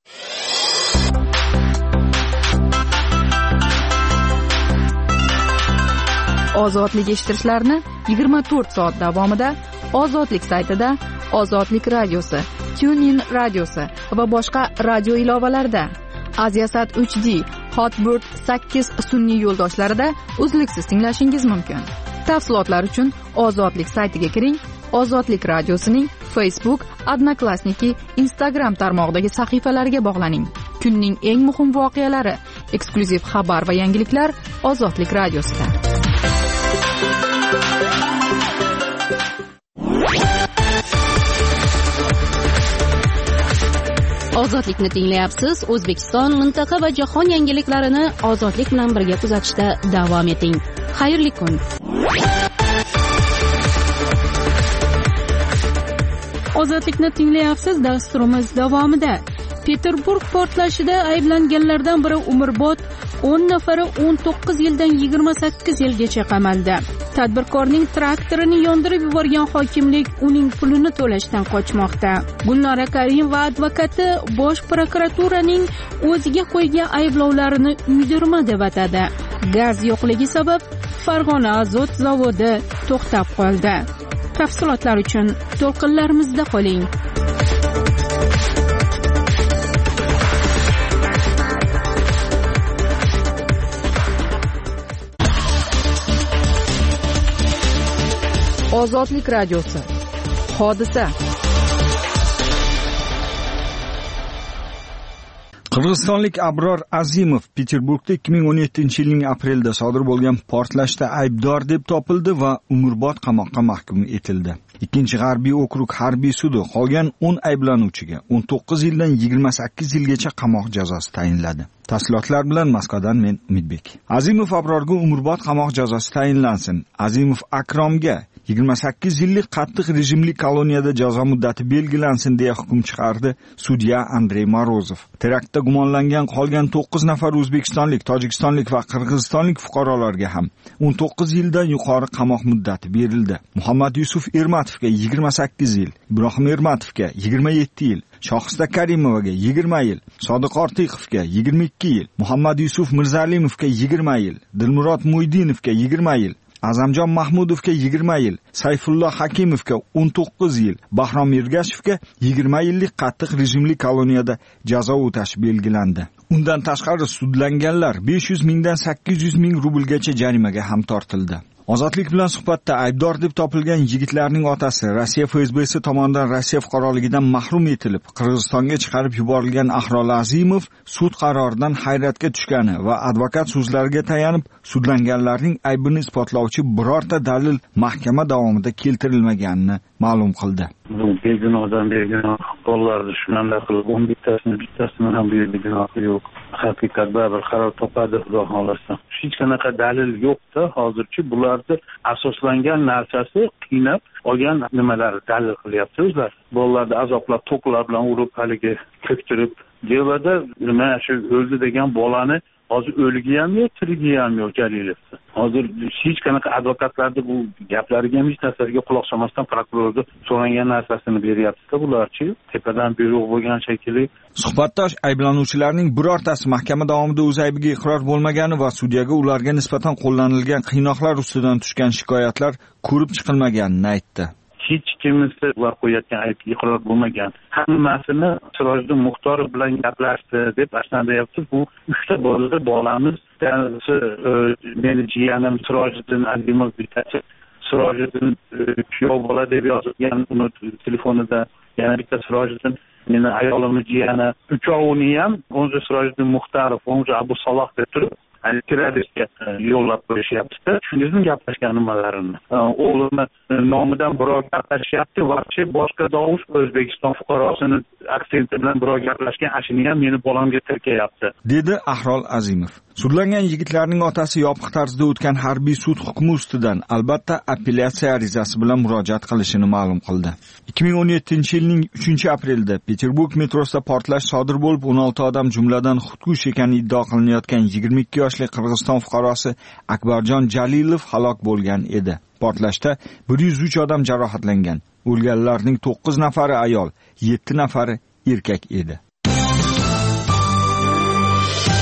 Ozodlik eshitishlarini 24 soat davomida Ozodlik saytida, Ozodlik radiosi, TuneIn radiosi va boshqa radio ilovalarida, Aziasat 3D, Hotbird 8 sun'iy yo'ldoshlarida uzluksiz tinglashingiz mumkin. Tafsilotlar uchun Ozodlik saytiga kiring. Ozodlik radiosining Facebook, Odnoklassniki, Instagram tarmog'idagi sahifalariga bog'laning. Kunning eng muhim voqealari, eksklyuziv xabar va yangiliklar Ozodlik radiosida. Ozodlikni tinglayapsiz. O'zbekiston, mintaqa va jahon yangiliklarini Ozodlik bilan birga kuzatishda davom eting. Xayrli kun. Ozodlikni tinglayapsiz. Dasturimiz davomida Peterburg portlashida ayblanganlardan biri umrbod, 10 nafari 19 yildan 28 yilgacha qamaldi. Tadbirkorning traktorini yondirib yuborgan hokimlik uning pulini to'lashdan qochmoqda. Gulnora Karimova advokati Bosh prokuraturaning o'ziga qo'ygan ayblovlarini uydirma deb atadi. Gaz yo'qligi sabab Farg'ona azot zavodi to'xtab qoldi. Tafsilotlar uchun to'lqinlarimizda qoling. Ozodlik radiosi. Hodisa. Qirg'izistonlik Abror Azimov Peterburgda 2017-yilning aprelida sodir bo'lgan portlashda aybdor deb topildi va umrbod qamoqqa mahkum etildi. Ikkinchi G'arbiy okrug harbiy sudi qolgan 10 ayblanuvchiga 19 yildan 28 yilgacha qamoq jazosi tayinladi. Tafsilotlar bilan Moskvadan men Umidbek. Azimov Abrorga umrbod qamoq jazosi tayinlansin. Azimov Akromga 28 yillik qattiq rejimli koloniyada jazo muddati belgilansin deya hukm chiqardi sudya Andrey Morozov. Teraktda gumonlangan qolgan 9 nafar o'zbekistonlik, tojikistonlik va qirg'izistonlik fuqarolarga ham 19 yildan yuqori qamoq muddati berildi. Muhammad Yusuf Ermatovga 28 yil, Ibrohim Ermatovga 27 yil, Shohista Karimovaga 20 yil, Sodiq Ortiqovga 22 yil, Muhammad Yusuf Mirzalimovga 20 yil, Dilmurod Muidinovga 20 yil, Azamjon Mahmudovga 20 yil, Sayfullo Hakimovga 19 yil, Bahrom Ergashevga 20 yillik qattiq rejimli koloniyada jazo o'tash belgilandi. Undan tashqari sudlanganlar 500 mingdan 800 ming rublgacha jarimaga ham tortildi. Ozodlik bilan suhbatda aybdor deb topilgan yigitlarning otasi Rossiya FSBsi tomonidan Rossiya fuqaroligidan mahrum etilib, Qirg'izistonga chiqarib yuborilgan Ahrol Azimov sud qaroridan hayratga tushgani va advokat so'zlariga tayanib, sudlanganlarning aybini isbotlovchi birorta dalil mahkama davomida keltirilmaganini ma'lum qildi. Begunohdan begunoh qo'llarni shunday qilib 11tasini ham begunohi yo'q. Haqiqat baribir qaror topadi xudo xolasa. Hech qanaqa dalil yo'q-da, hozirchi bularni asoslangan narsasi qiynab olgan nimalar dalil qilyapti o'zlar. Bolalarni azoblab to'qlar bilan urib haligi ko'ktirib, devada nima shu o'ldi degan bolani hozir o'ligi ham yo'q, tirigi ham yo'q Jalilov. Hozir hech qanaqa advokatlarni bu gaplariga hech narsaga quloq solmasdan prokurorga so'ragan narsasini beryapti-da bularchi. Tepadan buyruq bo'lgan shekilli. Suhbatdosh ayblanuvchilarning birortasi mahkama davomida o'z aybiga iqror bo'lmagani va sudyaga ularga nisbatan qo'llanilgan qiynoqlar ustidan tushgan shikoyatlar ko'rib chiqilmaganini aytdi. Hech kimisi ular qo'yayotgan aybga iqror bo'lmagan. Hammasini Sirojiddin Muxtorov bilan gaplashdi deb aytayapti. Bu 3 ta bolamiz, meni jiyanim Sirojiddin Azimov bittasi Sirojiddin kuyov bola deb yozilgan uni telefonida, yana bitta Sirojiddin meni ayolimni jiyani, uchovini ham o'zi Sirojiddin Muxtorov, o'zi Abu Saloh deb turib kiradiga yo'llab qo'yishyapti-da. Shuningdek gaplashgan nimalarini. O'g'limni nomidan birov gaplashyapti va boshqa Dovush O'zbekiston fuqarosini aksenti bilan birov gaplashgan, ashini ham meni bolamga tirkayapti, dedi Ahrol Azimov. Sudlangan yigitlarning otasi yopiq tarzda o'tgan harbiy sud hukmi ustidan albatta appelyatsiya arizasi bilan murojaat qilishini ma'lum qildi. 2017-yilning 3-aprelida Peterburg metrosida portlash sodir bo'lib, 16 odam jumladan xudkush ekanini iddao qilinayotgan 22 yoshli Qirg'iziston fuqarosi Akbarjon Jalilov halok bo'lgan edi. Portlashda 103 odam jarohatlangan. O'lganlarning 9 nafari ayol, 7 nafari erkak edi.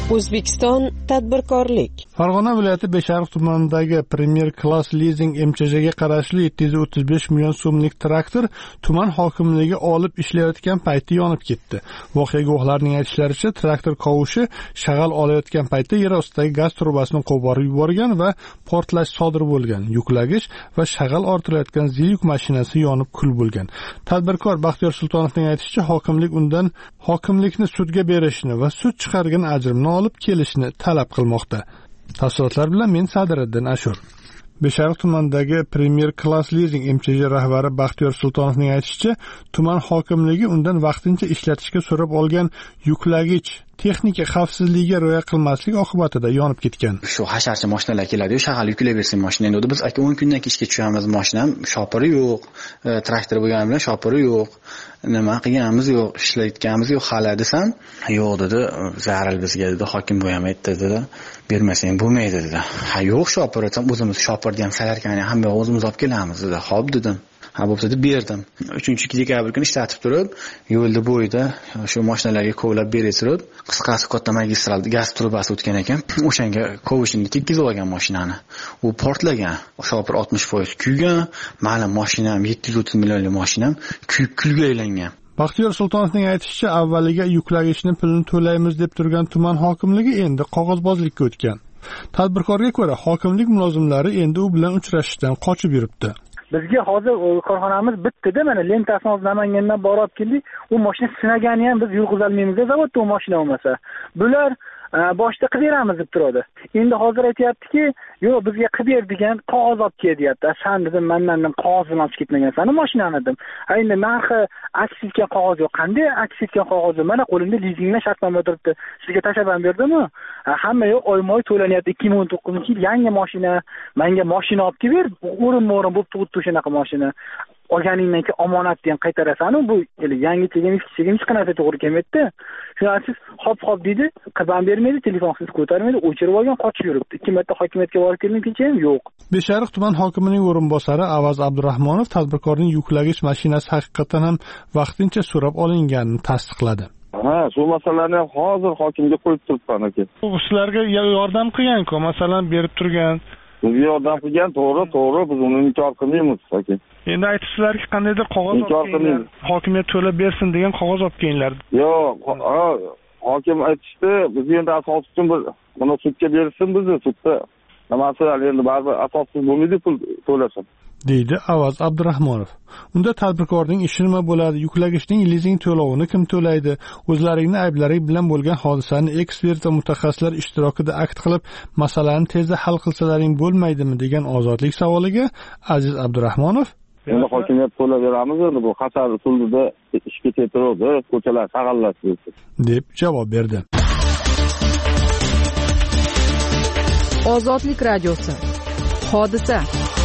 O'zbekiston tadbirkorlik. Farg'ona viloyati Beshariq tumanidagi Premier Class Leasing MCJga qarashli 735 million so'mlik traktor tuman hokimligi olib ishlayotgan paytda yonib ketdi. Voqea guvohlarining aytishlaricha, traktor kovushi shag'al olayotgan paytda yer ostidagi gaz trubasini qo'porib yuborgan va portlash sodir bo'lgan. Yuklagich va shag'al ortilayotgan yuk mashinasi yonib kul bo'lgan. Tadbirkor Baxtiyor Sultonovning aytishicha, hokimlik undan hokimlikni sudga berishni va sud chiqargan ajrimni olib kelishni talab qilmoqda. Tafsilotlar bilan men Sadiriddin Ashur. Beshariq tumanidagi Premier Class Leasing MCJ rahbari Baxtiyor Sultonovning aytishicha, tuman hokimligi undan vaqtincha ishlatishga so'rab olgan yuklagich texnika xavfsizligiga rioya qilmaslik oqibatida yonib ketgan. Shu hasharchi mashinalar keladi-yu, shag'al yuklayversin mashina endi. Biz aka 10 kundan keyin ishga tushamiz, mashinam shopiri yo'q, traktor bo'lgani bilan shopiri yo'q. Nima qilganimiz yo'q, ishlayotganimiz yo'q hali desam, yo'q dedi, zarar bizga dedi, hokim bu ham aytdi dedi, bermasang bo'lmaydi dedi. Ha yo'q, shopir desam, o'zimiz shopirni ham salarkani hamma o'zimiz olib kelamiz dedi. Xo'p dedim. Ha bo'lsa deb berdim. 3-dekabr kuni ishlatib turib, yo'lda bo'yida shu mashinalarga kovlab beray turib, qisqasi katta magistral gaz trubasi o'tgan ekan. O'shanga kovushini tekkizib olgan mashinani. U portlagan. Shopir 60% kuygan, ma'lum mashinam 730 millionlik mashinam kuyib kulga aylangan. Baxtiyor Sultonovning aytishicha, avvaliga yuklagichni pulini to'laymiz deb turgan tuman hokimligi endi qog'ozbozlikka o'tgan. Tadbirkorga ko'ra, hokimlik mulozimlari endi u bilan uchrashishdan qochib yuribdi. Bizga hozir korxonamiz bitdi-da, mana lentasini hozir Namangandan borib keldik. U mashina sinagani ham biz yurg'izolmaymiz, zavodda u mashina bo'lmasa. Bular boshda qilib beramiz deb turadi. Endi hozir aytayaptiki, yo'q bizga qilib ber degan qog'oz olib kel deyapti. San dedim, mendan qog'oz bilan olib ketmagansan mashinani dedim. Endi narxi aks etgan qog'oz yo'q. Qanday aks etgan qog'oz? Mana qo'limda lizingdan shartnoma turibdi. Sizga tashlab berdimmi? Hamma yo'q, oyma-oy to'lanyapti. 2019-yil yangi mashina, menga mashina olib kelib ber. O'rin-o'rin bo'lib turibdi o'shanaqa mashina. Olganingdan keyin omonatni ham qaytarasan-ku, bu yangi chegim hech qanaqa to'g'ri kelmaydi. Shundan siz hop deydi, qilib bermaydi, telefonsiz ko'tarmaydi, o'chirib olgan, qochib yuribdi. 2 marta hokimiyatga borib keldim, kecha ham yo'q. Beshariq tuman hokimining o'rinbosari Avaz Abdurahmonov tadbirkorning yuklagich mashinasi haqiqatan ham vaqtincha so'rab olinganini tasdiqladi. Ha, shu masalalarni ham hozir hokimga qo'yib turibman aka. Sizlarga yordam qilgan-ku, masalan, berib turgan. Bizga yordam qilgan, to'g'ri, biz uni inkor qilmaymiz aka. Endi aytisizlarki, qandaydir qog'oz olib kelinglar. Hokimiyat to'lab bersin degan qog'oz olib kelinglar. Yo'q, hokim aytishdi, biz endi asos uchun bir buni sudga bersin, bizni sudda nimasi endi baribir asossiz bo'lmaydi pul to'lasin, deydi Avaz Abdurahmonov. Unda tadbirkorning ishi nima bo'ladi, yuklagichning lizing to'lovini kim to'laydi, o'zlaringning ayblari bilan bo'lgan hodisani ekspert va mutaxassislar ishtirokida akt qilib, masalani tezda hal qilsalaring bo'lmaydimi degan ozodlik savoliga Aziz Abdurahmonov: endi hokimiyat to'lab beramiz, endi bu xatar usulida ishga ketiradi, ko'chalar sag'allashdi deb javob berdi. Ozodlik radiosi. Hodisa.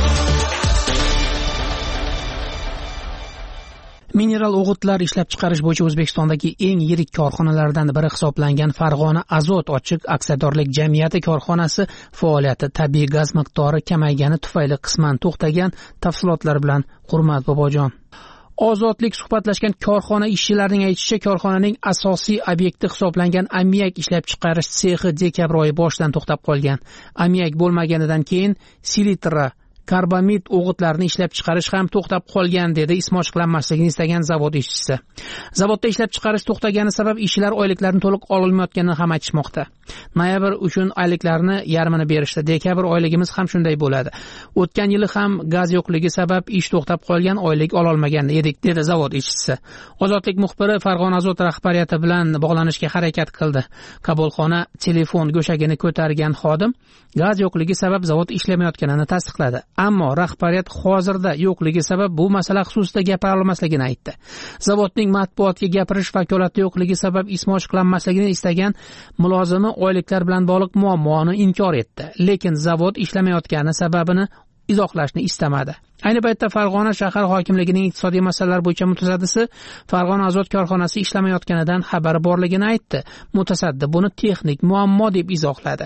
Mineral o'g'itlar ishlab chiqarish bo'yicha O'zbekistondagi eng yirik korxonalardan biri hisoblangan Farg'ona Azot ochiq aksiyadorlik jamiyati korxonasi faoliyati tabiiy gaz miqdori kamaygani tufayli qisman to'xtagan. Tafsilotlar bilan Hurmat Bobojon. Ozodlik suhbatlashgan korxona ishchilarining aytishicha, korxonaning asosiy obyekti hisoblangan ammiak ishlab chiqarish sexi dekabr oyi boshidan to'xtab qolgan. Ammiak bo'lmaganidan keyin selitra karbamid o'g'itlarini ishlab chiqarish ham to'xtab qolgan, dedi ismi ochiqlanmasligini istagan zavod ishchisi. Zavodda ishlab chiqarish to'xtagani sabab ishchilar oyliklarini to'liq ololmayotganini ham aytishmoqda. Noyabr uchun oyliklarni yarmini berishdi. Dekabr oyligimiz ham shunday bo'ladi. O'tgan yili ham gaz yo'qligi sabab ish to'xtab qolgan, oylik ololmagan edik, dedi zavod ishchisi. Ozodlik muxbiri Farg'ona Azot rahbariyati bilan bog'lanishga harakat qildi. Qabulxona telefon go'shagini ko'targan xodim gaz yo'qligi sabab zavod ishlamayotganini tasdiqladi. Ammo rahbariyat hozirda yo'qligi sabab bu masala xususida gapira olmasligini aytdi. Zavodning matbuotga gapirish vakolati yo'qligi sabab ismi ochiqlanmasligini istagan mulozimi oyliklar bilan bog'liq muammoni inkor etdi. Lekin zavod ishlamayotgani sababini izohlashni istamadi. Ayni paytda Farg'ona shahar hokimligining iqtisodiy masalalar bo'yicha mutasaddisi Farg'ona Azot korxonasi ishlamayotganidan xabari borligini aytdi. Mutasaddi buni texnik muammo deb izohladi.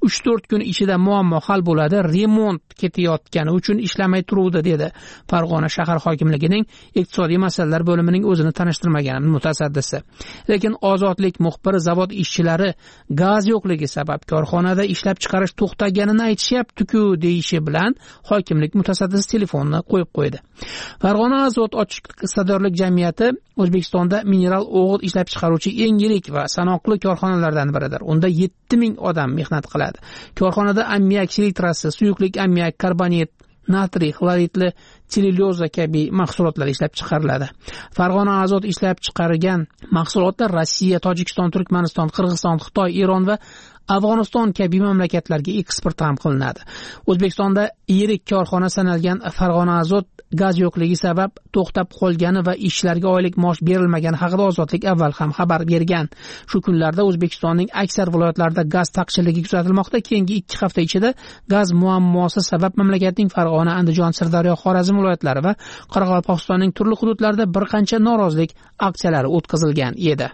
3-4 kun ichida muammo hal bo'ladi, remont ketayotgani uchun ishlamay turuvdi, dedi Farg'ona shahar hokimligining iqtisodiy masalalar bo'limining o'zini tanishtirmagan mutasaddisi. Lekin Ozodlik muxbiri zavod ishchilari gaz yo'qligi sabab korxonada ishlab chiqarish to'xtaganini aytishyapti-ku deyishi bilan hokimlik mutasaddisi telefonni qo'yib qo'ydi. Farg'ona Azot ochiq iqtidorlik jamiyati O'zbekistonda mineral o'g'it ishlab chiqaruvchi eng yirik va sanoqli korxonalardan biridir. Unda 7000 odam mehnat qiladi. Korxonada ammiak selitrasi, suyuqlik ammiak karbonat, natriy xloridli sellyuloza kabi mahsulotlar ishlab chiqariladi. Farg'ona Azot ishlab chiqargan mahsulotlar Rossiya, Tojikiston, Turkmaniston, Qirg'iziston, Xitoy, Eron va Afg'oniston kabi mamlakatlarga eksport ham qilinadi. O'zbekistonda yirik korxona sanalgan Farg'ona Azot gaz yo'qligi sabab to'xtab qolgani va ishchilarga oylik maosh berilmagani haqida Ozodlik avval ham xabar bergan. Shu kunlarda O'zbekistonning aksar viloyatlarida gaz taqchilligi kuzatilmoqda. Keyingi 2 hafta ichida gaz muammosi sabab mamlakatning Farg'ona, Andijon, Sirdaryo, Xorazm viloyatlari va Qoraqalpog'istonning turli hududlarida bir qancha norozilik aksiyalari o'tkazilgan edi.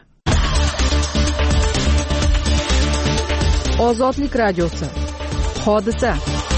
Ozodlik radiosi. Hodisa.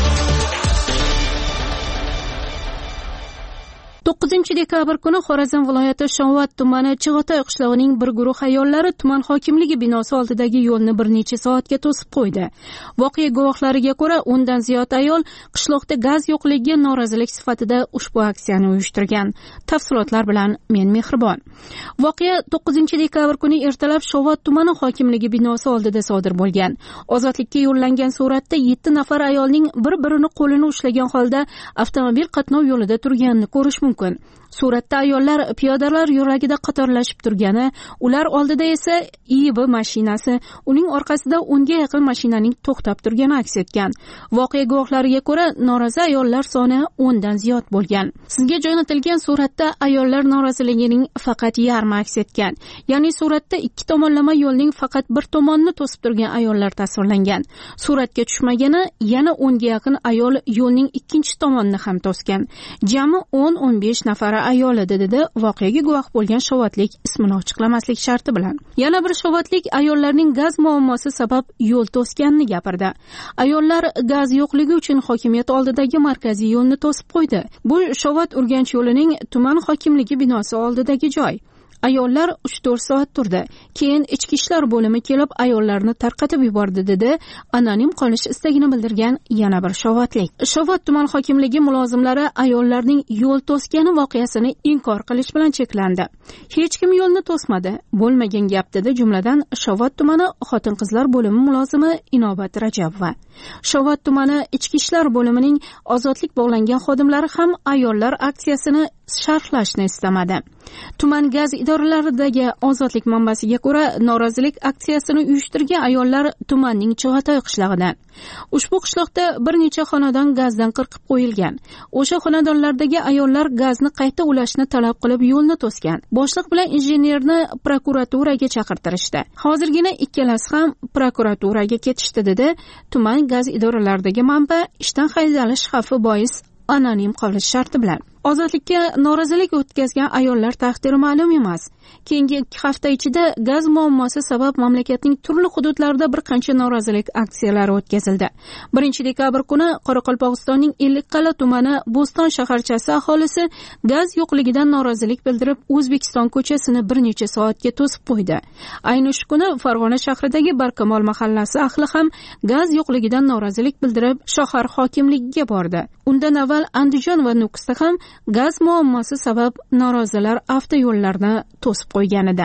9 dekabr kuni Xorazm viloyati Shovot tumani Chig'atoy qishlog'ining bir guruh ayollari tuman hokimligi binosi oldidagi yo'lni bir necha soatga to'sib qo'ydi. Voqea guvohlariga ko'ra, 10 dan ziyod ayol qishloqda gaz yo'qligiga norozilik sifatida ushbu aksiyani uyushtirgan. Tafsilotlar bilan men Mehribon. Voqea 9 dekabr kuni ertalab Shovot tumani hokimligi binosi oldida sodir bo'lgan. Ozodlikka yo'llangan suratda 7 nafar ayolning bir-birini qo'lini ushlagan holda avtomobil qatnov yo'lida turganini ko'rish mumkin. Suratda ayollar piyodalar yo'lagida qatorlashib turgani, ular oldida esa IB mashinasi, uning orqasida 10 ga yaqin mashinaning to'xtab turgani aks etgan. Voqea guvohlariga ko'ra, norozi ayollar soni 10 dan ziyod bo'lgan. Sizga jo'natilgan suratda ayollar noroziligining faqat yarmi aks etgan. Ya'ni suratda ikki tomonlama yo'lning faqat bir tomonini to'sib turgan ayollar tasvirlangan. Suratga tushmagani yana 10 ga yaqin ayol yo'lning ikkinchi tomonini ham to'sgan. Jami 10-15 nafar ayol edi, dedi voqeaga guvoh bo'lgan Shovotlik ismini ochiqlamaslik sharti bilan. Yana bir Shovotlik ayollarning gaz muammosi sabab yo'l to'sganini gapirdi. Ayollar gaz yo'qligi uchun hokimiyat oldidagi markaziy yo'lni to'sib qo'ydi. Bu Shovot Urganch yo'lining tuman hokimligi binosi oldidagi joy. Ayollar 3-4 soat turdi. Keyin ichki ishlar bo'limi kelib ayollarni tarqatib yubordi, dedi anonim qolish istagini bildirgan yana bir Shovotlik. Shovot tuman hokimligi mulozimlari ayollarning yo'l to'sgani voqeasini inkor qilish bilan cheklandi. Hech kim yo'lni to'smadi, bo'lmagan gap, dedi jumladan Shovot tumani xotin-qizlar bo'limi mulozimi Inobat Rajabova. Shovot tumani ichki ishlar bo'limining ozodlik bog'langan xodimlari ham ayollar aksiyasini sharhlashni istamadi. Tuman gaz idoralaridagi ozodlik manbasiga ko'ra, norozilik aksiyasini uyushtirgan ayollar tumanning Chig'atoy qishlog'idan. Ushbu qishloqda bir necha xonadon gazdan qirqib qo'yilgan. O'sha xonadonlardagi ayollar gazni qayta ulashni talab qilib yo'lni to'sgan. Boshliq bilan injenerni prokuraturaga chaqirtirishdi. Hozirgina ikkalasi ham prokuraturaga ketishdi, dedi tuman gaz idoralaridagi manba ishdan haydalish xavfi bois anonim qolish sharti bilan. Ozodlikka norozilik o'tkazgan ayollar taqdiri ma'lum emas. Keyingi 2 hafta ichida gaz muammosi sabab mamlakatning turli hududlarida bir qancha norozilik aksiyalari o'tkazildi. 1 dekabr kuni Qoraqalpog'istonning Ellikqal'a tumani Bo'ston shaharchasi aholisi gaz yo'qligidan norozilik bildirib, O'zbekiston ko'chasini bir necha soatga to'sib qo'ydi. Ayni shu kuni Farg'ona shahridagi Barkamol mahallasi ahli ham gaz yo'qligidan norozilik bildirib, shahar hokimligiga bordi. Undan avval Andijon va Nukusda ham gaz muammosi sabab norozilar avtoyo'llarni to'sib qo'ygan edi.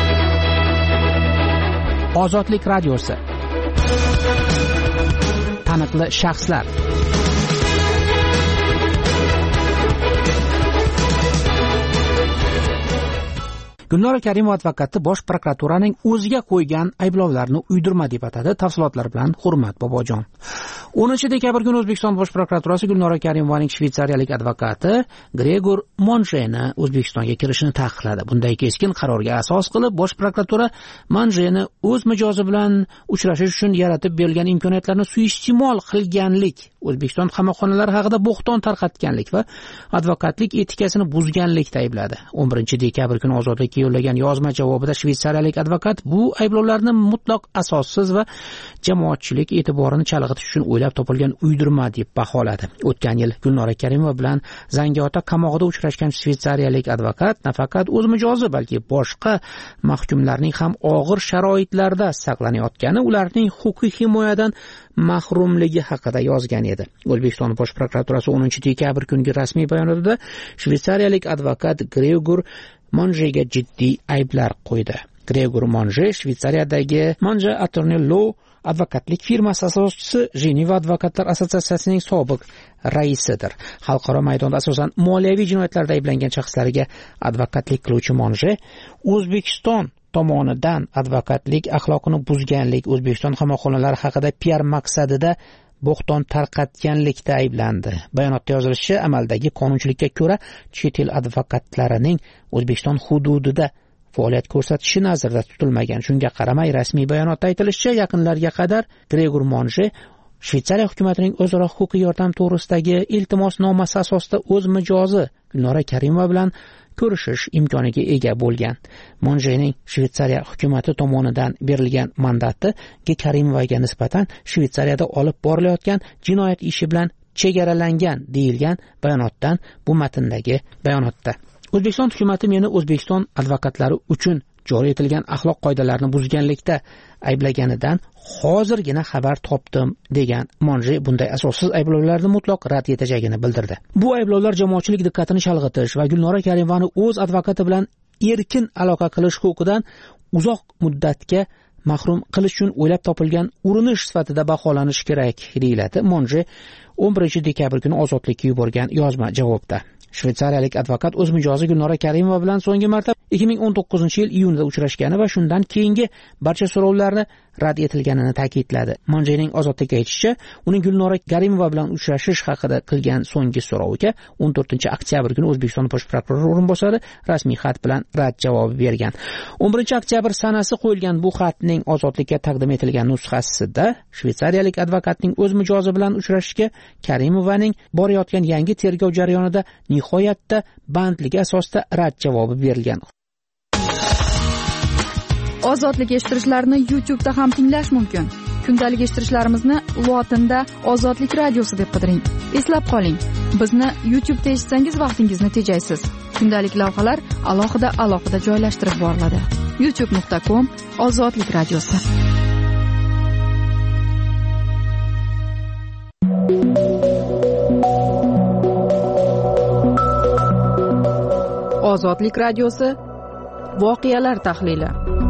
Ozodlik radiosi. Taniqli shaxslar. Gulnora Karimova advokati Bosh prokuraturaning o'ziga qo'ygan ayblovlarni uydirma deb atadi. Tafsilotlar bilan Hurmat Bobojon. 10 dekabr kuni O'zbekiston Bosh prokuraturasi Gulnora Karimovaning shvetsariyalik advokati Gregor Monjeni O'zbekistonga kirishini taqiqladi. Bunday keskin qarorga asos qilib Bosh prokuratura Monjeni o'z mijozi bilan uchrashish uchun yaratib berilgan imkoniyatlarni suiiste'mol qilganlik, O'zbekiston qamoqxonalari haqida bo'xton tarqatganlik va advokatlik etikasini buzganlikda aybladi. 11 dekabr kuni Ozodlikka yo'llagan yozma javobida shvetsariyalik advokat bu ayblovlarni mutlaq asossiz va jamoatchilik e'tiborini chalg'itish uchun o'ylab topilgan uydirma deb baholadi. O'tgan yil Gulnora Karimova bilan Zangiota qamog'ida uchrashgan shvetsariyalik advokat nafaqat o'z mijozi, balki boshqa mahkumlarning ham og'ir sharoitlarda saqlanayotgani, ularning huquqiy himoyadan mahrumligi haqida yozgan edi. O'zbekiston Bosh prokuraturasi 10 dekabr kungi rasmiy bayonotida shvetsariyalik advokat Gregor Monjega jiddiy ayblar qo'ydi. Gregor Monje Shvetsariyadagi Monje Attorney Law advokatlik firmasi asoschisi, Jeneva advokatlar assotsiatsiyasining sobiq raisidir. Xalqaro maydonda asosan moliyaviy jinoyatlarda ayblangan shaxslarga advokatlik qiluvchi Monje O'zbekiston tomonidan advokatlik axloqini buzganlik, O'zbekiston qamoqxonalari haqida PR maqsadida bo'xton tarqatganlikda ayblandi. Bayonotda yozilishicha, amaldagi qonunchilikka ko'ra chet el advokatlarining O'zbekiston hududida faoliyat ko'rsatishi nazarda tutilmagan. Shunga qaramay, rasmiy bayonotda aytilishicha, yaqinlarga qadar Gregor Monje Shvetsariya hukumatining o'zaro huquqiy yordam to'g'risidagi iltimosnomasi asosida o'z mijozi Gulnora Karimova bilan ko'rishish imkoniga ega bo'lgan. Monjening Shvetsariya hukumati tomonidan berilgan mandati Karimovaga nisbatan Shvetsariyada olib borilayotgan jinoyat ishi bilan chegaralangan deyilgan bayonotdan bu matndagi bayonotda. O'zbekiston hukumati meni O'zbekiston advokatlari uchun joriy etilgan axloq qoidalarini buzganlikda ayblaganidan hozirgina xabar topdim degan Monje bunday asossiz ayblovlarni mutlaq rad etajagini bildirdi. Bu ayblovlar jamoatchilik diqqatini chalg'itish va Gulnora Karimovani o'z advokati bilan erkin aloqa qilish huquqidan uzoq muddatga mahrum qilish uchun o'ylab topilgan urinish sifatida baholanishi kerak deyiladi Monje 11 dekabr kuni Ozodlikka yuborgan yozma javobda. Shvetsariyalik advokat o'z mijozi Gulnora Karimova bilan so'nggi marta 2019-yil iyunida uchrashgani va shundan keyingi barcha so'rovlarni rad etilganini ta'kidladi. Monjening Ozodlikka aytishicha, uning Gulnora Karimova bilan uchrashish haqida qilgan so'nggi so'roviga 14-oktyabr kuni O'zbekiston Bosh prokurori o'rinbosari rasmiy xat bilan rad javobi bergan. 11-oktyabr sanasi qo'yilgan bu xatning Ozodlikka taqdim etilgan nusxasida shvetsariyalik advokatning o'z mijozi bilan uchrashishga Karimovaning borayotgan yangi tergov jarayonida nihoyatda bandligi asosida rad javobi berilgan. Ozodlik eshittirishlarini YouTube'da ham tinglash mumkin. Kundalik eshittirishlarimizni lotinda Ozodlik radiosi deb qidiring. Eslab qoling, bizni YouTube'da eshitsangiz vaqtingizni tejaysiz. Kundalik lavhalar alohida joylashtirib boriladi. youtube.com/Ozodlik radiosi. Ozodlik radiosi voqealar tahlili.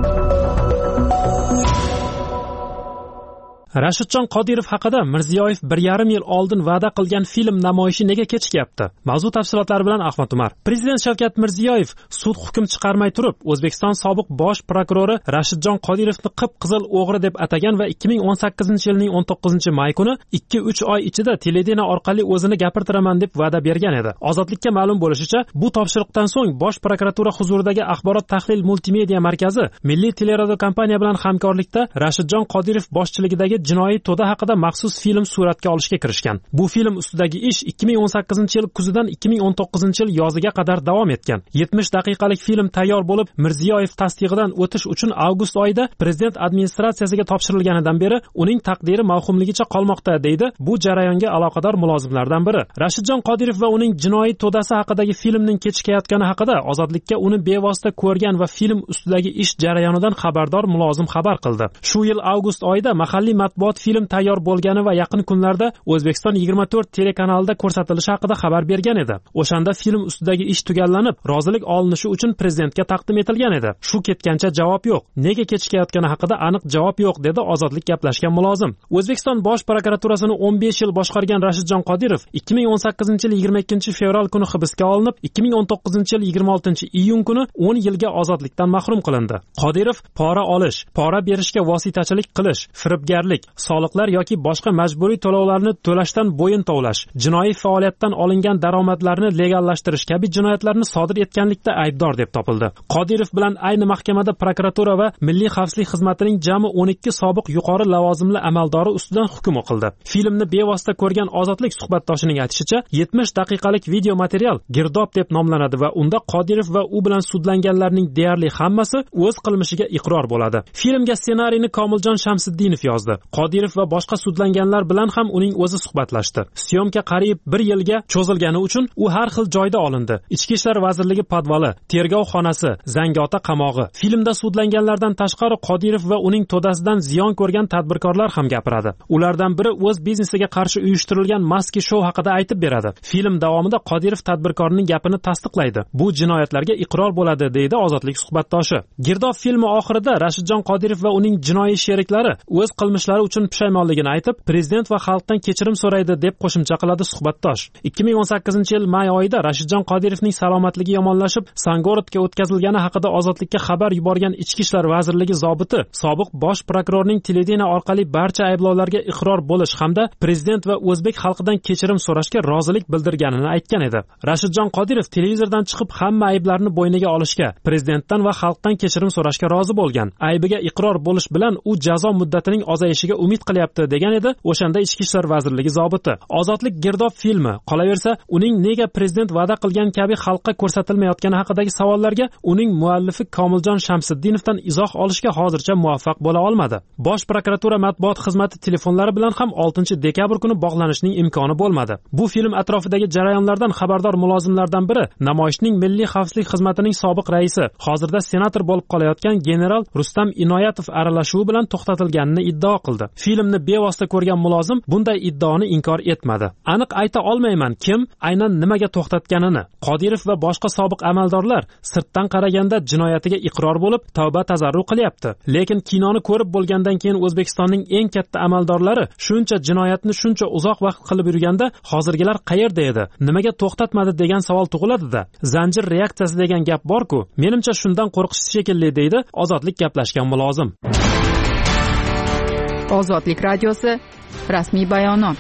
Rashidjon Qodirov haqida Mirziyoyev 1,5 yil oldin va'da qilgan film namoyishi nega kechikyapti? Mavzu tafsilotlari bilan Ahmad Umar. Prezident Shavkat Mirziyoyev sud hukm chiqarmay turib, O'zbekiston sobiq bosh prokurori Rashidjon Qodirovni qip-qizil o'g'ri deb atagan va 2018-yilning 19-may kuni 2-3 oy ichida televideniya orqali o'zini gapirtiraman deb va'da bergan edi. Ozodlikka ma'lum bo'lishicha, bu topshiriqdan so'ng bosh prokuratura huzuridagi axborot tahlil multimedia markazi Milliy teleradio kompaniya bilan hamkorlikda Rashidjon Qodirov boshchiligidagi jinoiy to'da haqida maxsus film suratga olishga kirishgan. Bu film ustidagi ish 2018-yil kuzidan 2019-yil yoziga qadar davom etgan. 70 daqiqalik film tayyor bo'lib, Mirziyoyev tasdig'idan o'tish uchun avgust oyida prezident administratsiyasiga topshirilganidan beri uning taqdiri mavhumligicha qolmoqda, deydi bu jarayonga aloqador mulozimlardan biri. Rashidjon Qodirov va uning jinoiy to'dasi haqidagi filmning kechikayotgani haqida Ozodlikka uni bevosita ko'rgan va film ustidagi ish jarayonidan xabardor mulozim xabar qildi. Shu yil avgust oyida mahalliy matbuot film tayyor bo'lgani va yaqin kunlarda O'zbekiston 24 telekanalida ko'rsatilishi haqida xabar bergan edi. O'shanda film ustidagi ish tugallanib, rozilik olinishi uchun prezidentga taqdim etilgan edi. Shu ketgancha javob yo'q. Nega kechikayotgani haqida aniq javob yo'q, dedi Ozodlik gaplashgan mulozim. O'zbekiston bosh prokuraturasini 15 yil boshqargan Rashidjon Qodirov 2018-yil 22-fevral kuni hibsga olinib, 2019-yil 26-iyun kuni 10 yilga ozodlikdan mahrum qilindi. Qodirov pora olish, pora berishga vositachilik qilish, firibgarlik, soliqlar yoki boshqa majburiy to'lovlarni to'lashdan bo'yin tovlash, jinoiy faoliyatdan olingan daromadlarni legallashtirish kabi jinoyatlarni sodir etganlikda aybdor deb topildi. Qodirov bilan ayni mahkamada prokuratura va Milliy xavfsizlik xizmatining jami 12 sobiq yuqori lavozimli amaldori ustidan hukm o'qildi. Filmni bevosita ko'rgan Ozodlik suhbatdoshining aytishicha, 70 daqiqalik video material Girdob deb nomlanadi va unda Qodirov va u bilan sudlanganlarning deyarli hammasi o'z qilmishiga iqror bo'ladi. Filmga ssenariyni Komiljon Shamsiddinov yozdi. Qodirov va boshqa sudlanganlar bilan ham uning o'zi suhbatlashdi. Syomka qariyb 1 yilga cho'zilgani uchun u har xil joyda olindi. Ichki ishlar vazirligi podvali, tergov xonasi, Zangiota qamog'i. Filmda sudlanganlardan tashqari Qodirov va uning to'dasidan ziyon ko'rgan tadbirkorlar ham gapiradi. Ulardan biri o'z biznesiga qarshi uyushtirilgan maski shou haqida aytib beradi. Film davomida Qodirov tadbirkorning gapini tasdiqlaydi. Bu jinoyatlarga iqror bo'ladi, deydi Ozodlik suhbatdoshi. Girdob filmi oxirida Rashidjon Qodirov va uning jinoiy sheriklari o'z qilmishlari uchun pushaymonligini aytib, prezident va xalqdan kechirim so'raydi deb qo'shimcha qiladi suhbatdosh. 2018-yil may oyida Rashidjon Qodirovning salomatligi yomonlashib, Sangorodga o'tkazilgani haqida Ozodlikka xabar yuborgan Ichki ishlar vazirligi zobiti sobiq bosh prokurorning televideniya orqali barcha ayblovlarga iqror bo'lish hamda prezident va o'zbek xalqidan kechirim so'rashga rozilik bildirganini aytgan edi. Rashidjon Qodirov televizordan chiqib hamma ayblarni bo'yniga olishga, prezidentdan va xalqdan kechirim so'rashga rozi bo'lgan. Aybiga iqror bo'lish bilan u jazo muddatining ozayishiga umid qilyapti, degan edi o'shanda Ichki ishlar vazirligi zobiti. Ozodlik Girdob filmi, qolaversa, uning nega prezident va'da qilgan kabi xalqqa ko'rsatilmayotgani haqidagi savollarga uning muallifi Komiljon Shamsiddinovdan izoh olishga hozircha muvaffaq bo'la olmadi. Bosh prokuratura matbuot xizmati telefonlari bilan ham 6-dekabr kuni bog'lanishning imkoni bo'lmadi. Bu film atrofidagi jarayonlardan xabardor mulozimlardan biri namoyishning Milliy xavfsizlik xizmatining sobiq raisi, hozirda senator bo'lib qolayotgan general Rustam Inoyatov aralashuvi bilan to'xtatilganini iddao qildi. Filmni bevosita ko'rgan mulozim bunday iddaoni inkor etmadi. Aniq ayta olmayman kim aynan nimaga to'xtatganini. Qodirov va boshqa sobiq amaldorlar sirtdan qaraganda jinoyatiga iqror bo'lib, tavba tazarru qilyapti. Lekin kinoni ko'rib bo'lgandan keyin O'zbekistonning eng katta amaldorlari shuncha jinoyatni shuncha uzoq vaqt qilib yurganda hozirgilar qayerda edi? Nimaga to'xtatmadi degan savol tug'iladi-da. Zanjir reaksiyasi degan gap bor-ku. Menimcha shundan qo'rqish shekilli, deydi Ozodlik gaplashgan mulozim. Ozodlik radiosi rasmiy bayonot.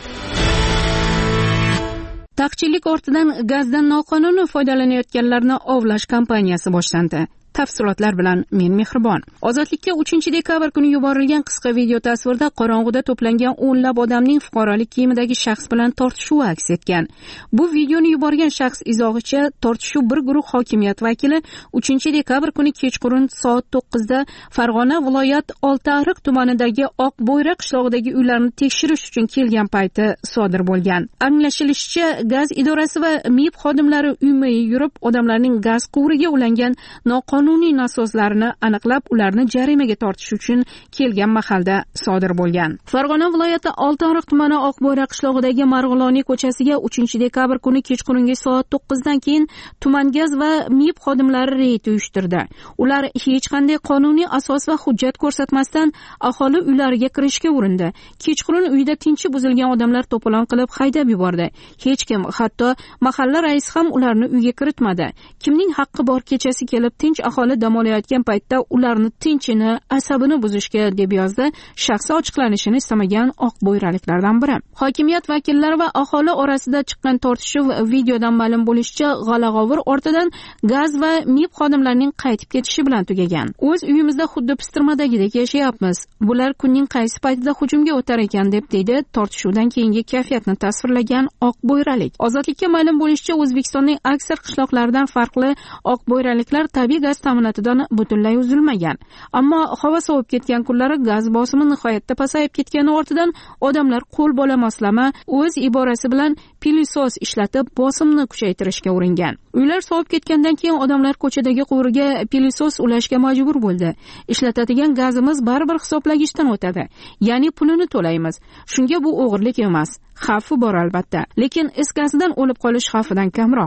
Taqchillik ortidan gazdan noqonuniy foydalanayotganlarni ovlash kampaniyasi boshlandi. Tafsilotlar bilan men Mehribon. Ozodlikka 3-dekabr kuni yuborilgan qisqa video tasvirda qorong'uda to'plangan o'nlab odamning fuqarolik kiyimidagi shaxs bilan tortishuvi aks etgan. Bu videoni yuborgan shaxs izohicha tortishuv bir guruh hokimiyat vakili 3-dekabr kuni kechqurun soat 9 da Farg'ona viloyat Oltiariq tumanidagi Oqbo'yra qishlog'idagi uylarni tekshirish uchun kelgan payti sodir bo'lgan. Anglashilishicha, gaz idorasi va MIB xodimlari uyma-uy yurib, odamlarning gaz quvuriga ulangan qonuniy nasoslarini aniqlab, ularni jarimaga tortish uchun kelgan mahalda sodir bo'lgan. Farg'ona viloyati Oltiariq tumani Oqbo'yra qishlog'idagi Marg'iloniy ko'chasiga 3-dekabr kuni kechqurungi soat 9 dan keyin tuman gaz va MIB xodimlari reyd uyushtirdi. Ular hech qanday qonuniy asos va hujjat ko'rsatmasdan aholi uylariga kirishga urindi. Kechqurun uyda tinchi buzilgan odamlar to'polon qilib haydab yubordi. Hech kim, hatto mahalla raisi ham ularni uyga kiritmadi. Kimning haqqi bor kechasi kelib tinch aholi dam olayotgan paytda ularni tinchini, asabini buzishga, deb yozdi shaxsi ochiqlanishini istamagan oqbo'yraliklardan biri. Hokimiyat vakillari va aholi orasida chiqqan tortishuv videodan ma'lum bo'lishicha, g'ala-g'ovur ortidan gaz va MIB xodimlarining qaytib ketishi bilan tugagan. O'z uyimizda xuddi pistirmadagidek yashayapmiz. Bular kunning qaysi paytida hujumga o'tar ekan, deb deydi tortishuvdan keyingi kayfiyatni tasvirlagan oqbo'yralik. Ozodlikka ma'lum bo'lishicha, O'zbekistonning aksar qishloqlaridan farqli oqbo'yraliklar tabiiy gaz ta'minotidan butunlay uzilmagan. Ammo havo sovib ketgan kunlari gaz bosimi nihoyatda pasayib ketgani ortidan odamlar qo'l bola moslama, o'z iborasi bilan pilisos ishlatib bosimni kuchaytirishga uringan. Uylar sovib ketgandan keyin odamlar ko'chadagi quvurga pilisos ulashga majbur bo'ldi. Ishlatadigan gazimiz baribir hisoblagichdan o'tadi. Ya'ni pulini to'laymiz. Shunga bu o'g'irlik emas. Xavfi bor albatta, lekin is gazidan o'lib qolish xavfidan kamroq.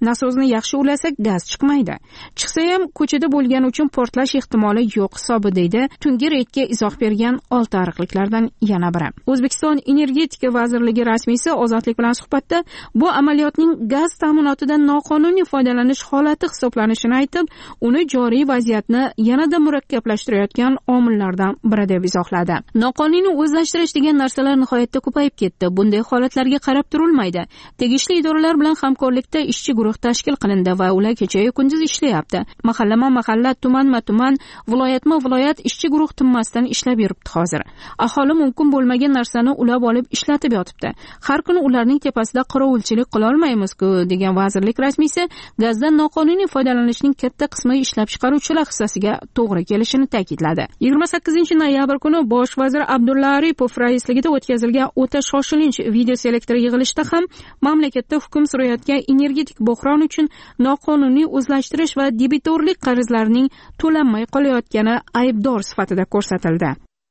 nasozni yaxshi ulasak gaz chiqmaydi. Chiqsa ham ko'chada bo'lgani uchun portlash ehtimoli yo'q hisobi deydi tungi reydga izoh bergan oltiariqliklardan yana biri. O'zbekiston Energetika vazirligi rasmiysi Ozodlik bilan suhbatda bu amaliyotning gaz ta'minotidan noqonuniy foydalanish holati hisoblanishini aytib, uni joriy vaziyatni yanada murakkablashtirayotgan omillardan biri deb izohladi. Noqonuniy o'zlashtirish degan narsalar nihoyatda ko'payib ketdi. Bunday holatlarga qarab turilmaydi. Tegishli idoralar bilan hamkorlikda ishchi guruh tashkil qilindi va ular kecha-yu kunduz ishlayapti. Mahallama-mahalla, tumanma-tuman, viloyatma-viloyat ishchi guruh tinmasdan ishlab yuribdi hozir. Aholi mumkin bo'lmagan narsani ulab olib ishlatib yotibdi. Har kuni ularning tepasida qorovulchilik qila olmaymiz-ku, degan vazirlik rasmiysi gazdan noqonuniy foydalanishning katta qismi ishlab chiqaruvchilar hissasiga to'g'ri kelishini ta'kidladi. 28-noyabr kuni bosh vazir Abdulla Aripov raisligida o'tkazilgan o'ta shoshilinch video selektor yig'ilishida ham mamlakatda hukm surayotgan energetik bo'hron uchun noqonuniy o'zlashtirish va debitorlik qarzlarining to'lanmay qolayotgani aybdor sifatida ko'rsatildi.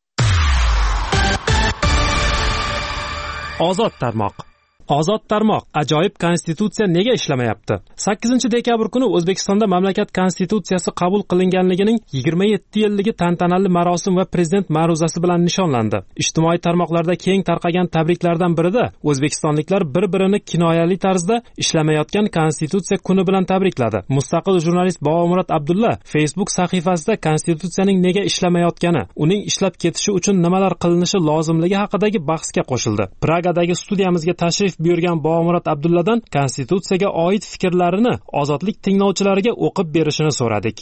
Ozod tarmoq. Ozod tarmoq. Ajoyib konstitutsiya nega ishlamayapti? 8-dekabr kuni O'zbekistonda mamlakat konstitutsiyasi qabul qilinganligining 27 yilligi tantanali marosim va prezident ma'ruzasi bilan nishonlandi. Ijtimoiy tarmoqlarda keng tarqagan tabriklardan birida o'zbekistonliklar bir-birini kinoyali tarzda ishlamayotgan konstitutsiya kuni bilan tabrikladi. Mustaqil jurnalist Bobomurod Abdulla Facebook sahifasida konstitutsiyaning nega ishlamayotgani, uning ishlab ketishi uchun nimalar qilinishi lozimligi haqidagi bahsga qo'shildi. Pragadagi studiyamizga tashrif buyurgan Bobomurod Abdulladan konstitutsiyaga oid fikrlarini Ozodlik tinglovchilariga o'qib berishini so'radik.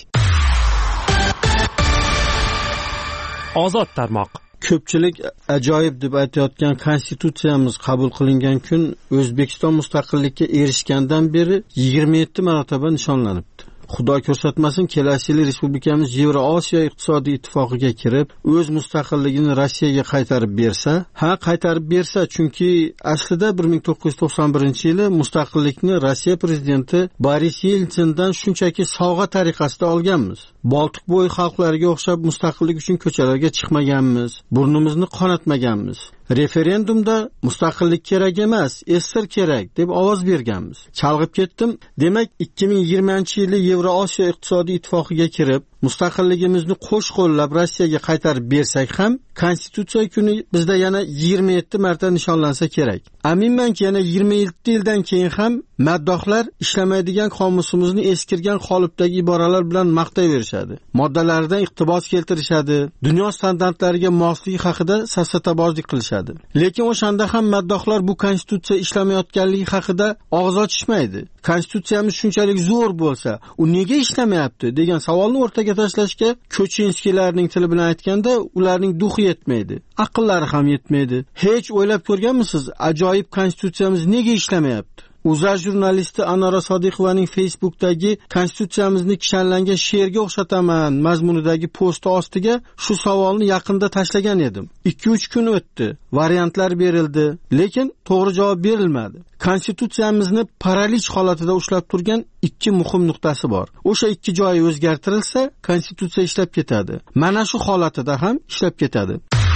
Ozod tarmoq. Ko'pchilik ajoyib deb aytayotgan konstitutsiyamiz qabul qilingan kun O'zbekiston mustaqillikka erishgandan beri 27 marotaba nishonlanibdi. Xudo ko'rsatmasin, kelasi yil respublikamiz Yevrosiyo iqtisodiy ittifoqiga kirib, o'z mustaqilligini Rossiyaga qaytarib bersa, chunki aslida 1991-yili mustaqillikni Rossiya prezidenti Boris Yeltsindan shunchaki sovg'a tariqasida olganmiz. Boltiq bo'yi xalqlariga o'xshab mustaqillik uchun ko'chalarga chiqmaganmiz, burnimizni qonatmaganmiz. Referendumda mustaqillik kerak emas, SSR kerak deb ovoz berganmiz. Chalg'ib ketdim. Demak, 2020-yili Yevrosiyo iqtisodiy ittifoqiga kirib, mustaqilligimizni qo'sh-qo'llab Rossiyaga qaytarib bersak ham, konstitutsiya kuni bizda yana 27 marta nishonlansa kerak. Aminmanki, yana 27 yildan keyin ham maddohlar ishlamaydigan qomusimizni eskirgan qolipdagi iboralar bilan maqtayverishadi. Moddalardan iqtibos keltirishadi, dunyo standartlariga mosligi haqida safsatabozlik qilishadi. Lekin o'shanda ham maddohlar bu konstitutsiya ishlamayotganligi haqida og'iz ochishmaydi. Konstitutsiyamiz shunchalik zo'r bo'lsa, u nega ishlamayapti degan savolni o'rtaga tashlashga Ko'chinskilarning tili bilan aytganda, ularning duhi yetmaydi, aqllari ham yetmaydi. Hech o'ylab ko'rganmisiz, ajoyib konstitutsiyamiz nega ishlamayapti? Uzar jurnalisti Anora Sodiqovaning Facebookdagi konstitutsiyamizni kishanlangan she'rga o'xshataman mazmunidagi posti ostiga shu savolni yaqinda tashlagan edim. 2-3 kun o'tdi, variantlar berildi, lekin to'g'ri javob berilmadi. Konstitutsiyamizni paralij holatida ushlab turgan 2 muhim nuqtasi bor. O'sha 2 joyi o'zgartirilsa, konstitutsiya ishlab ketadi. Mana shu holatida ham ishlab ketadi.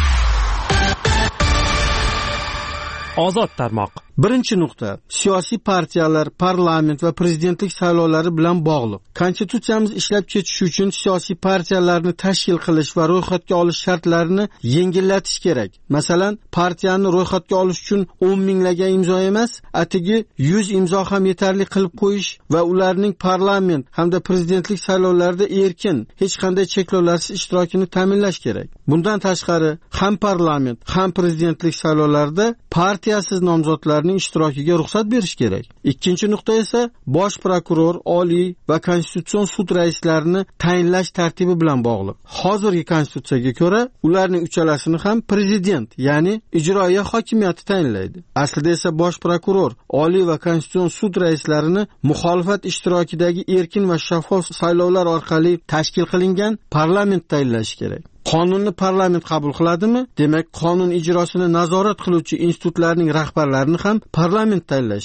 Ozod tarmoq. Birinchi nuqta, siyosiy partiyalar, parlament va prezidentlik saylovlari bilan bog'liq. Konstitutsiyamiz ishlab ketishi uchun siyosiy partiyalarni tashkil qilish va ro'yxatga olish shartlarini yengillatish kerak. Masalan, partiyani ro'yxatga olish uchun 10 minglagan imzo emas, atigi 100 imzo ham yetarli qilib qo'yish va ularning parlament hamda prezidentlik saylovlarida erkin, hech qanday cheklovlarsiz ishtirokini ta'minlash kerak. Bundan tashqari, ham parlament, ham prezidentlik saylovlarida partiyasiz nomzodlar ishtirokiga ruxsat berish kerak. Ikkinchi nuqta esa bosh prokuror, oliy va konstitutsion sud raislarini tayinlash tartibi bilan bog'liq. Hozirgi konstitutsiyaga ko'ra, ularning uchalasini ham prezident, ya'ni ijroiya hokimiyati tayinlaydi. Aslida esa bosh prokuror, oliy va konstitutsion sud raislarini muxolifat ishtirokidagi erkin va shaffof saylovlar orqali tashkil qilingan parlament tayinlashi kerak. Qonunni parlament qabul qiladimi? Demak, qonun ijrosini nazorat qiluvchi institutlarning rahbarlarini ham parlament tayinlashi kerak.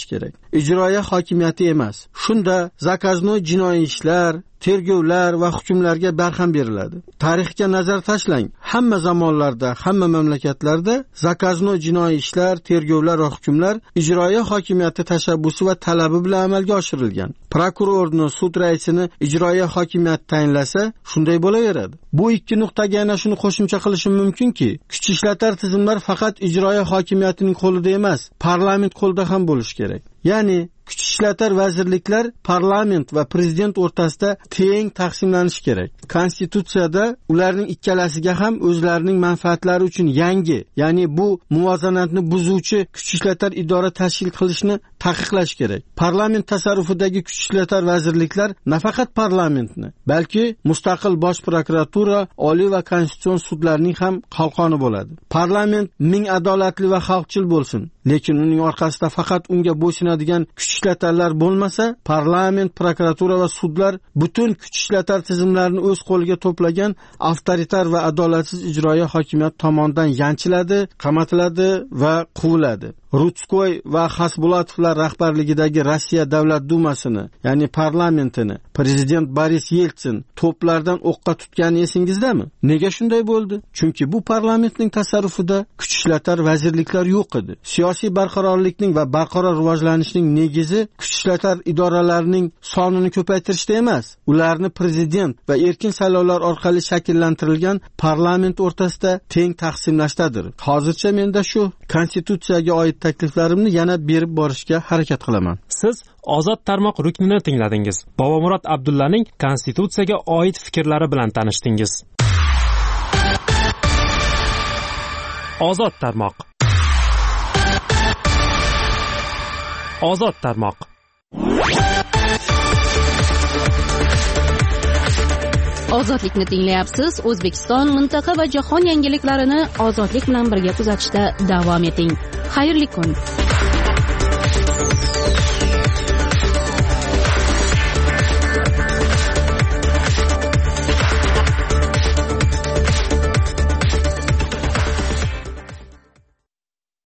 ijroiya hokimiyati emas. Shunda zakazno jinoiy ishlar, tergovlar va hukmlarga barham beriladi. Tarixga nazar tashlang. Hamma zamonlarda, hamma mamlakatlarda zakazno jinoiy ishlar, tergovlar va hukmlar ijroiya hokimiyati tashabbusi va talabi bilan amalga oshirilgan. Prokurorni, sud raisini ijroiya hokimiyat tayinlasa, shunday bo'laveradi. Bu ikki nuqtaga yana shuni qo'shimcha qilishim mumkinki, kuch ishlatar tizimlar faqat ijroiya hokimiyatining qo'lida emas, parlament qo'lida ham bo'lishi kerak. Ya'ni kuch ishlatar vazirliklar parlament va prezident o'rtasida teng taqsimlanishi kerak. Konstitutsiyada ularning ikkalasiga ham o'zlarining manfaatlari uchun yangi, ya'ni bu muvozanatni buzuvchi kuch ishlatar idora tashkil qilishni taqiqlash kerak. Parlament tasarrufidagi kuch ishlatar vazirliklar nafaqat parlamentni, balki mustaqil bosh prokuratura, oliy va konstitutsion sudlarning ham qalqoni bo'ladi. Parlament ming adolatli va xalqchil bo'lsin, lekin uning orqasida faqat unga bo'ysunadigan kuch ishlatarlar bo'lmasa, parlament, prokuratura va sudlar butun kuch ishlatar tizimlarini o'z qo'liga to'plagan avtoritar va adolatsiz ijroiya hokimiyat tomonidan yanchiladi, qamatiladi va quviladi. Rutskoy va Xasbulatovlar rahbarligidagi Rossiya Davlat dumasini, ya'ni parlamentini prezident Boris Yeltsin to'plardan o'qqa tutgani esingizdami? Nega shunday bo'ldi? Chunki bu parlamentning tasarrufida kuch ishlatar vazirliklar yo'q edi. Siyosiy barqarorlikning va barqaror rivojlanishning negizi kuch ishlatar idoralarining sonini ko'paytirishda emas, ularni prezident va erkin saylovlar orqali shakllantirilgan parlament o'rtasida teng taqsimlashdadir. Hozircha menda shu konstitutsiyaga oid takliflarimni yana berib borishga harakat qilaman. Siz Ozod tarmoq ruknini tingladingiz. Bobomurod Abdullaning konstitutsiyaga oid fikrlari bilan tanishdingiz. Ozod tarmoq. Ozod tarmoq. Ozodlikni tinglayapsiz. O'zbekiston, mintaqa va jahon yangiliklarini ozodlik bilan birga kuzatishda davom eting. Xayrli kun.